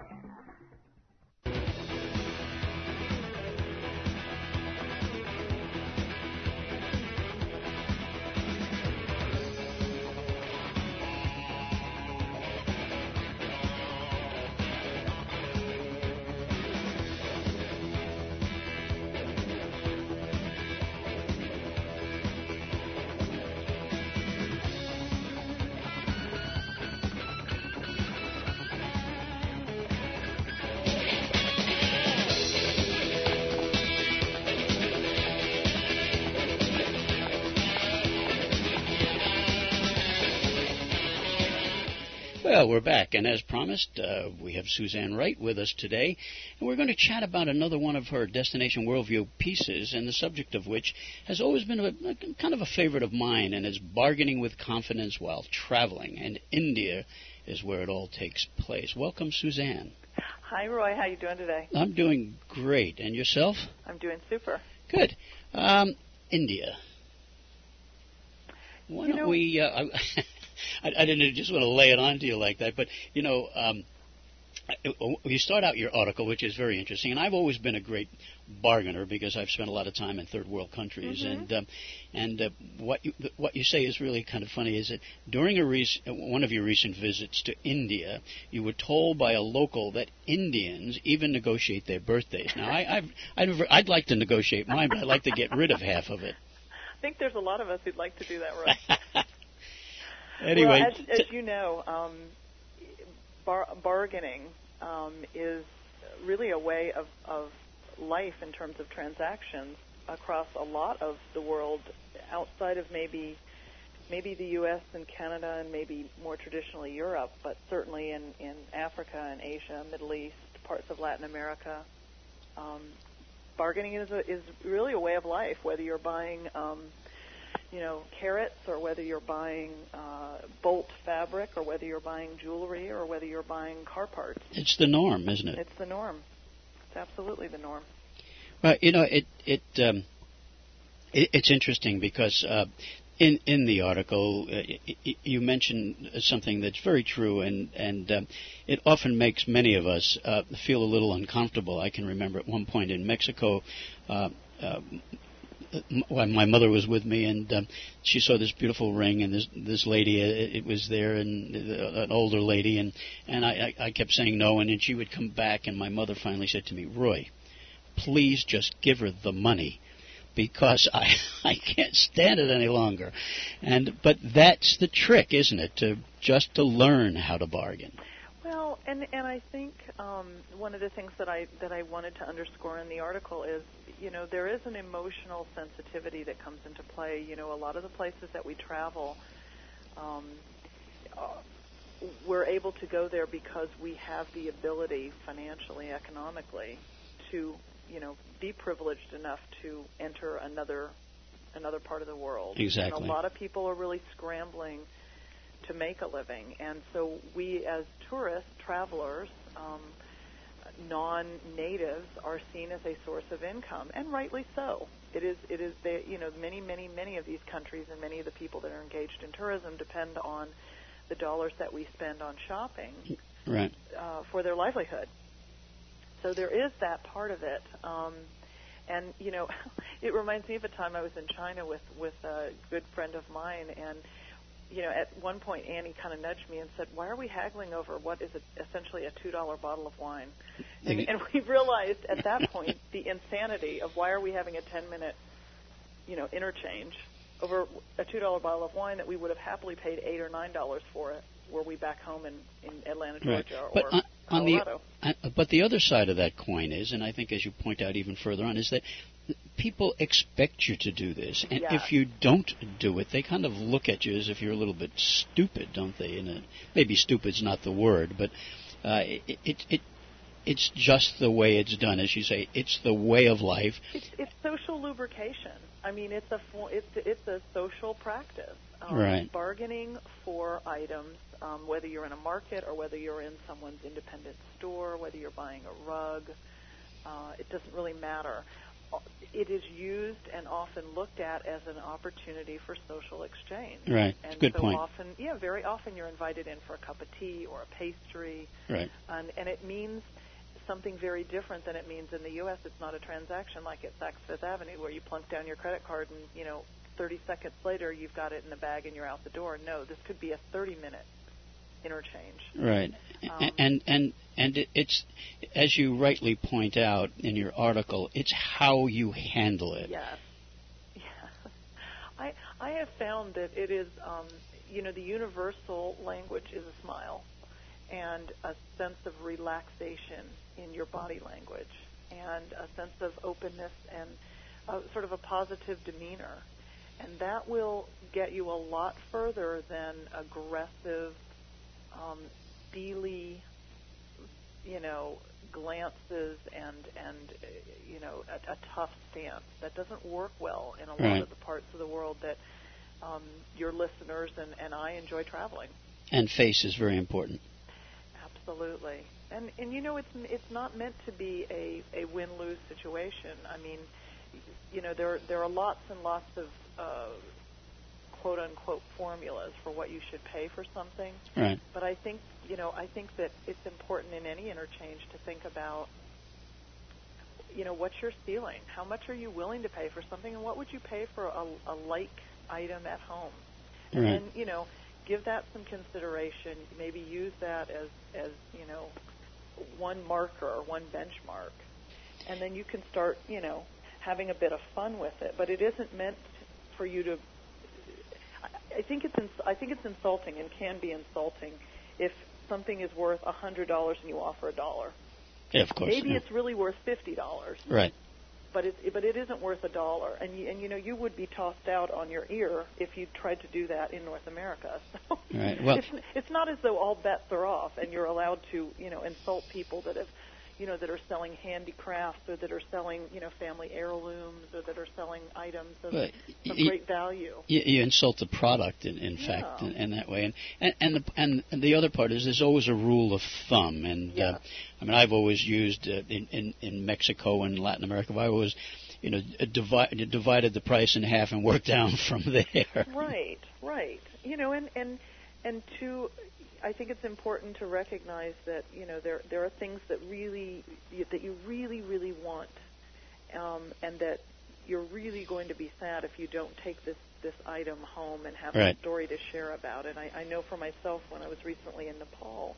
Well, we're back, and as promised, uh, we have Suzanne Wright with us today, and we're going to chat about another one of her Destination Worldview pieces, and the subject of which has always been a, a kind of a favorite of mine, and is bargaining with confidence while traveling, and India is where it all takes place. Welcome, Suzanne. Hi, Roy. How you doing today? I'm doing great, and yourself? I'm doing super. Good. Um, India. Why you don't know, we... Uh, I, I didn't just want to lay it on to you like that, but, you know, um, you start out your article, which is very interesting, and I've always been a great bargainer because I've spent a lot of time in third world countries, mm-hmm. and um, and uh, what you what you say is really kind of funny. Is that during a rec- one of your recent visits to India, you were told by a local that Indians even negotiate their birthdays. Now, I, I've, I've never, I'd like to negotiate mine, but I'd like to get rid of half of it. I think there's a lot of us who'd like to do that, Roy. Anyway, well, as, as you know, um, bar- bargaining um, is really a way of, of life in terms of transactions across a lot of the world, outside of maybe maybe the U S and Canada and maybe more traditionally Europe, but certainly in, in Africa and Asia, Middle East, parts of Latin America. Um, bargaining is a, is really a way of life, whether you're buying um, you know, carrots, or whether you're buying uh, bolt fabric, or whether you're buying jewelry, or whether you're buying car parts. It's the norm, isn't it? It's the norm. It's absolutely the norm. Well, you know, it it, um, it it's interesting because uh, In in the article, uh, you mentioned something that's very true, and and um, it often makes many of us uh, feel a little uncomfortable. I can remember at one point in Mexico, uh, uh, when my mother was with me, and um, she saw this beautiful ring, and this this lady, uh, it was there, and uh, an older lady, and and I, I kept saying no, and then she would come back, and my mother finally said to me, "Roy, please just give her the money, because I I can't stand it any longer." And but that's the trick, isn't it? To just to learn how to bargain. Well, and and I think um, one of the things that I that I wanted to underscore in the article is, you know, there is an emotional sensitivity that comes into play. You know, a lot of the places that we travel, um, uh, we're able to go there because we have the ability, financially, economically, to, you know, be privileged enough to enter another another part of the world. Exactly. And a lot of people are really scrambling to make a living, and so we, as tourists, travelers, um, non-natives, are seen as a source of income, and rightly so. It is. It is. They, you know, many, many, many of these countries and many of the people that are engaged in tourism depend on the dollars that we spend on shopping, right, uh, for their livelihood. So there is that part of it. Um, and, you know, it reminds me of a time I was in China with, with a good friend of mine, and, you know, at one point Annie kind of nudged me and said, "Why are we haggling over what is a, essentially a two dollar bottle of wine?" And, and we realized at that point the insanity of why are we having a ten-minute, you know, interchange over a two dollar bottle of wine that we would have happily paid eight or nine dollars for it were we back home in, in Atlanta, Georgia, right. or on, on Colorado. The, uh, but the other side of that coin is, and I think as you point out even further on, is that people expect you to do this, and yeah. if you don't do it, they kind of look at you as if you're a little bit stupid, don't they? And uh, maybe stupid's not the word, but uh, it, it it it's just the way it's done, as you say. It's the way of life. It's, it's social lubrication. I mean, it's a it's it's a social practice. Um, right. Bargaining for items, um, whether you're in a market or whether you're in someone's independent store, whether you're buying a rug, uh, it doesn't really matter. It is used and often looked at as an opportunity for social exchange. Right. And Good so point. often, yeah, very often you're invited in for a cup of tea or a pastry. Right. And, and it means something very different than it means in the U S. It's not a transaction like at Saks Fifth Avenue where you plunk down your credit card and, you know, thirty seconds later you've got it in the bag and you're out the door. No, this could be a thirty-minute interchange. Right. Um, and and and it, it's, as you rightly point out in your article, it's how you handle it. Yes. Yeah. I I have found that it is, um, you know, the universal language is a smile and a sense of relaxation in your body language and a sense of openness and a, sort of a positive demeanor. And that will get you a lot further than aggressive, um, steely, you know, glances and, and uh, you know, a, a tough stance. That doesn't work well in a lot right. of the parts of the world that um, your listeners and, and I enjoy traveling. And face is very important. Absolutely. And, and you know, it's it's not meant to be a, a win-lose situation. I mean, you know, there, there are lots and lots of uh, quote-unquote formulas for what you should pay for something. Right. But I think, you know, I think that it's important in any interchange to think about, you know, what's your ceiling? How much are you willing to pay for something, and what would you pay for a, a like item at home? And right. then, you know, give that some consideration. Maybe use that as, as you know, one marker or one benchmark. And then you can start, you know, having a bit of fun with it. But it isn't meant for you to... I think it's ins- I think it's insulting and can be insulting if something is worth one hundred dollars and you offer a dollar. Yeah, of course. Maybe yeah. it's really worth fifty dollars. Right. But it, but it isn't worth a dollar, and you, and you know you would be tossed out on your ear if you tried to do that in North America. So right. Well, it's it's not as though all bets are off, and you're allowed to you know insult people that have you know that are selling handicrafts or that are selling you know family heirlooms or that are selling items of but some you, great value. You, you insult the product, in, in yeah. fact, in, in that way, and and and the, and and the other part is there's always a rule of thumb, and yeah. uh, I mean I've always used uh, in, in in Mexico and Latin America, I always you know, divi- divided the price in half and worked down from there. Right, right. You know, and and and to, I think it's important to recognize that, you know, there there are things that really that you really really want, um, and that you're really going to be sad if you don't take this this item home and have right. a story to share about it. I, I know for myself, when I was recently in Nepal,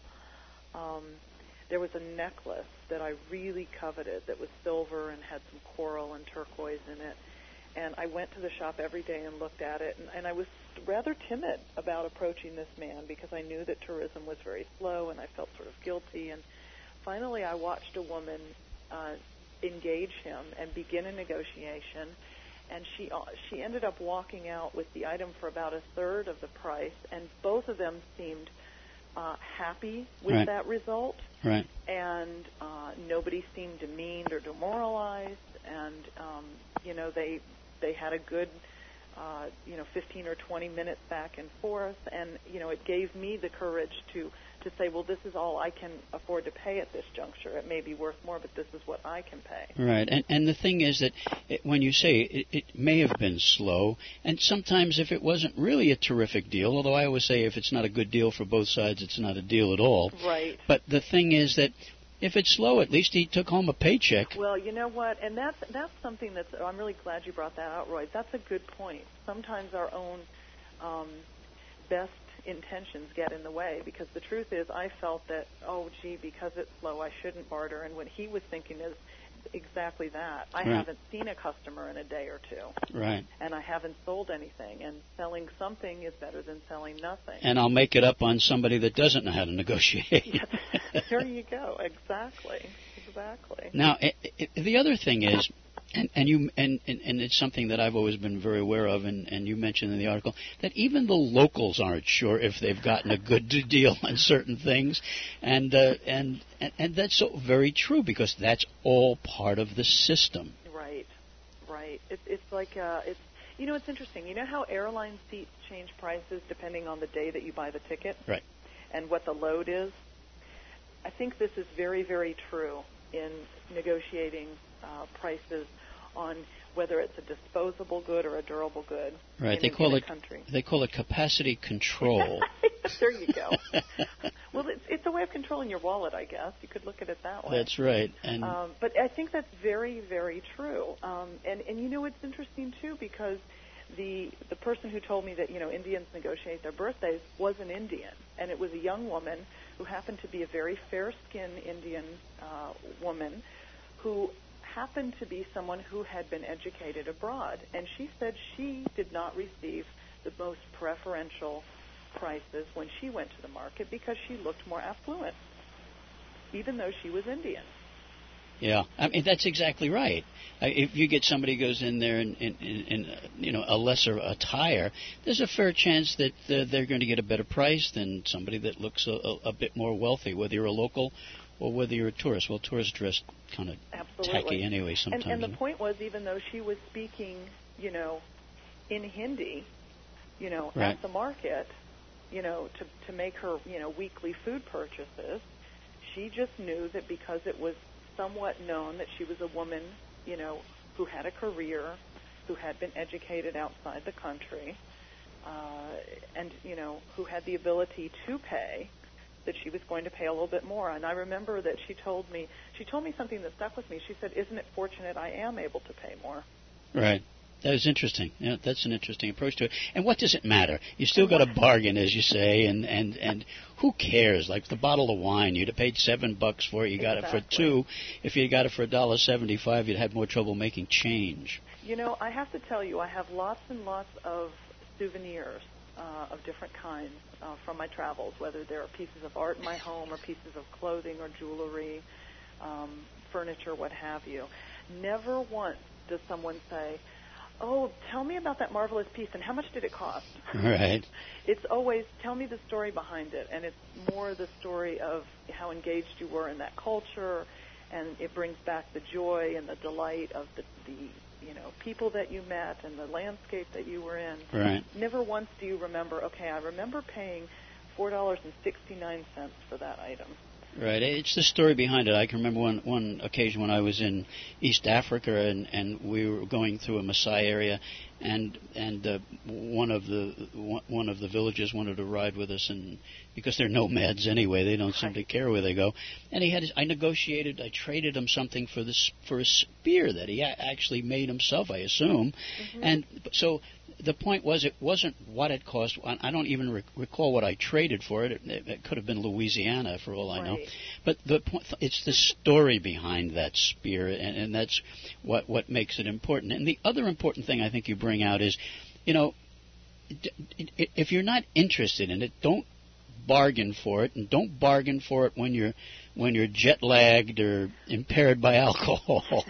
um, there was a necklace that I really coveted that was silver and had some coral and turquoise in it. And I went to the shop every day and looked at it, and, and I was rather timid about approaching this man because I knew that tourism was very slow, and I felt sort of guilty. And finally, I watched a woman uh, engage him and begin a negotiation, and she uh, she ended up walking out with the item for about a third of the price, and both of them seemed uh, happy with right. that result. Right. And uh, nobody seemed demeaned or demoralized, and um, you know they they had a good uh, you know fifteen or twenty minutes back and forth, and you know it gave me the courage to to say, well, this is all I can afford to pay at this juncture. It may be worth more, but this is what I can pay. Right, and and the thing is that it, when you say it, it may have been slow, and sometimes if it wasn't really a terrific deal, although I always say if it's not a good deal for both sides, it's not a deal at all. Right. But the thing is that if it's slow, at least he took home a paycheck. Well, you know what, and that's that's something that's. I'm really glad you brought that out, Roy. That's a good point. Sometimes our own um, best intentions get in the way, because the truth is I felt that, oh, gee, because it's slow, I shouldn't barter. And what he was thinking is exactly that. I right. haven't seen a customer in a day or two. Right. And I haven't sold anything. And selling something is better than selling nothing. And I'll make it up on somebody that doesn't know how to negotiate. There you go. Exactly. Exactly. Now, it, it, the other thing is, And, and you and, and, and it's something that I've always been very aware of, and, and you mentioned in the article, that even the locals aren't sure if they've gotten a good deal on certain things, and uh, and, and and that's so very true, because that's all part of the system. Right, right. It, it's like uh, it's you know it's interesting. You know how airline seats change prices depending on the day that you buy the ticket, right? And what the load is. I think this is very, very true in negotiating uh, prices on whether it's a disposable good or a durable good. Right. In, they call in it country. They call it capacity control. There you go. Well, it's, it's a way of controlling your wallet, I guess. You could look at it that way. That's right. And um, but I think that's very, very true. Um, and and you know it's interesting too, because the the person who told me that you know Indians negotiate their birthdays was an Indian, and it was a young woman who happened to be a very fair-skinned Indian uh, woman who happened to be someone who had been educated abroad. And she said she did not receive the most preferential prices when she went to the market because she looked more affluent, even though she was Indian. Yeah, I mean that's exactly right. Uh, if you get somebody who goes in there in, in, in, in uh, you know a lesser attire, there's a fair chance that uh, they're going to get a better price than somebody that looks a, a, a bit more wealthy, whether you're a local or whether you're a tourist. Well, tourists dress kind of tacky anyway sometimes. And, and the point was, even though she was speaking, you know, in Hindi, you know, right. at the market, you know, to to make her, you know, weekly food purchases, she just knew that because it was somewhat known that she was a woman, you know, who had a career, who had been educated outside the country, uh, and, you know, who had the ability to pay, that she was going to pay a little bit more. And I remember that she told me, she told me something that stuck with me. She said, isn't it fortunate I am able to pay more? Right. That is interesting. Yeah, that's an interesting approach to it. And what does it matter? You still got a bargain, as you say, and, and, and who cares? Like the bottle of wine, you'd have paid seven bucks for it. You got exactly. it for two. If you got it for a dollar seventy-five, you'd have more trouble making change. You know, I have to tell you, I have lots and lots of souvenirs uh, of different kinds uh, from my travels, whether they're pieces of art in my home or pieces of clothing or jewelry, um, furniture, what have you. Never once does someone say, oh, tell me about that marvelous piece, and how much did it cost? Right. It's always, tell me the story behind it, and it's more the story of how engaged you were in that culture, and it brings back the joy and the delight of the, the you know, people that you met and the landscape that you were in. Right. Never once do you remember, okay, I remember paying four dollars and sixty-nine cents for that item. Right. It's the story behind it. I can remember one one occasion when I was in East Africa and, and we were going through a Maasai area, and and uh, one of the one of the villagers wanted to ride with us, and because they're nomads anyway, they don't seem to care where they go. And he had his, I negotiated, I traded him something for this for a spear that he a- actually made himself, I assume. Mm-hmm. And so the point was, it wasn't what it cost. I don't even rec- recall what I traded for it. It, it could have been Louisiana, for all I know. Right. But the point, it's the story behind that spear, and, and that's what what makes it important. And the other important thing I think you bring out is, you know, if you're not interested in it, don't bargain for it, and don't bargain for it when you're when you're jet lagged or impaired by alcohol.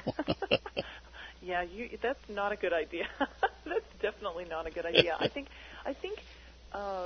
Yeah, you, that's not a good idea. That's definitely not a good idea. I think, I think uh,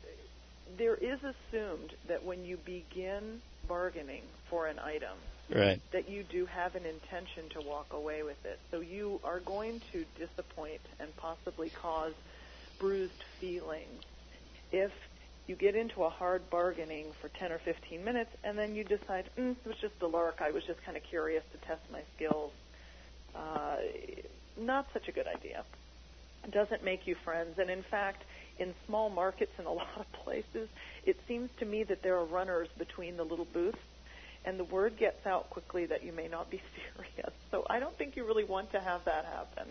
there is assumed that when you begin bargaining for an item, right, that you do have an intention to walk away with it. So you are going to disappoint and possibly cause bruised feelings if you get into a hard bargaining for ten or fifteen minutes and then you decide, mm, it was just a lark, I was just kind of curious to test my skills. Uh, not such a good idea. It doesn't make you friends. And in fact, in small markets in a lot of places, it seems to me that there are runners between the little booths, and the word gets out quickly that you may not be serious. So I don't think you really want to have that happen.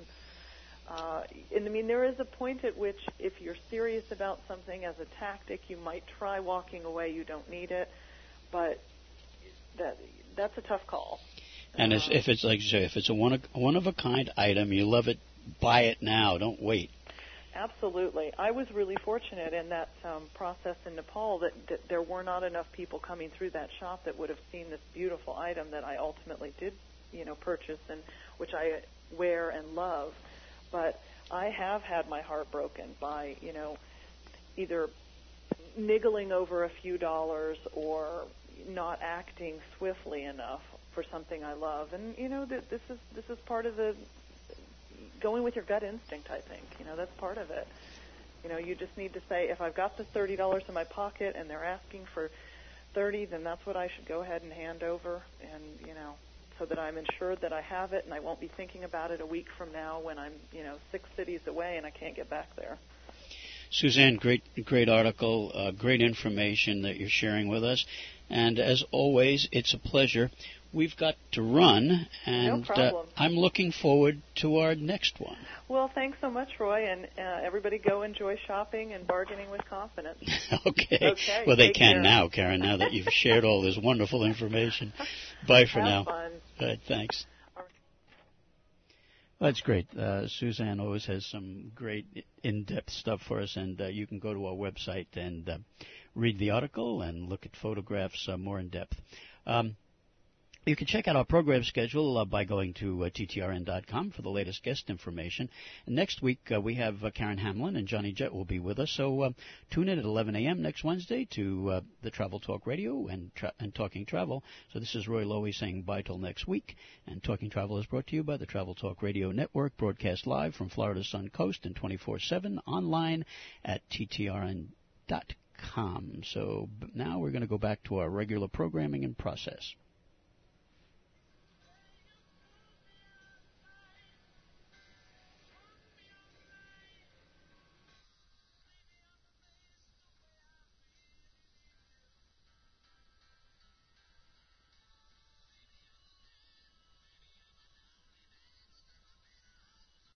Uh, and I mean, there is a point at which if you're serious about something as a tactic, you might try walking away. You don't need it. But that that's a tough call. And uh, if it's like you say, if it's a one of, one of a kind item, you love it, buy it now. Don't wait. Absolutely. I was really fortunate in that um, process in Nepal that, that there were not enough people coming through that shop that would have seen this beautiful item that I ultimately did, you know, purchase and which I wear and love. But I have had my heart broken by, you know, either niggling over a few dollars or not acting swiftly enough for something I love. And, you know, th- this is this is part of the going with your gut instinct, I think. You know, that's part of it. You know, you just need to say, if I've got the thirty dollars in my pocket and they're asking for thirty dollars, then that's what I should go ahead and hand over, and, you know, so that I'm ensured that I have it and I won't be thinking about it a week from now when I'm, you know, six cities away and I can't get back there. Suzanne, great great article, uh, great information that you're sharing with us. And as always, it's a pleasure. We've got to run, and no problem. Uh, I'm looking forward to our next one. Well, thanks so much, Roy, and uh, everybody go enjoy shopping and bargaining with confidence. okay. okay. Well, they Take can care. now, Karen, now that you've shared all this wonderful information. Bye for Have now. Fun. All right, thanks. Well, that's great. Uh, Suzanne always has some great in-depth stuff for us, and uh, you can go to our website and uh, read the article and look at photographs uh, more in depth. Um, You can check out our program schedule uh, by going to uh, T T R N dot com for the latest guest information. And next week, uh, we have uh, Karen Hamlin and Johnny Jett will be with us. So uh, tune in at eleven a.m. next Wednesday to uh, the Travel Talk Radio and, tra- and Talking Travel. So this is Roy Lowy saying bye till next week. And Talking Travel is brought to you by the Travel Talk Radio Network, broadcast live from Florida's Sun Coast and twenty-four seven online at T T R N dot com. So now we're going to go back to our regular programming and process.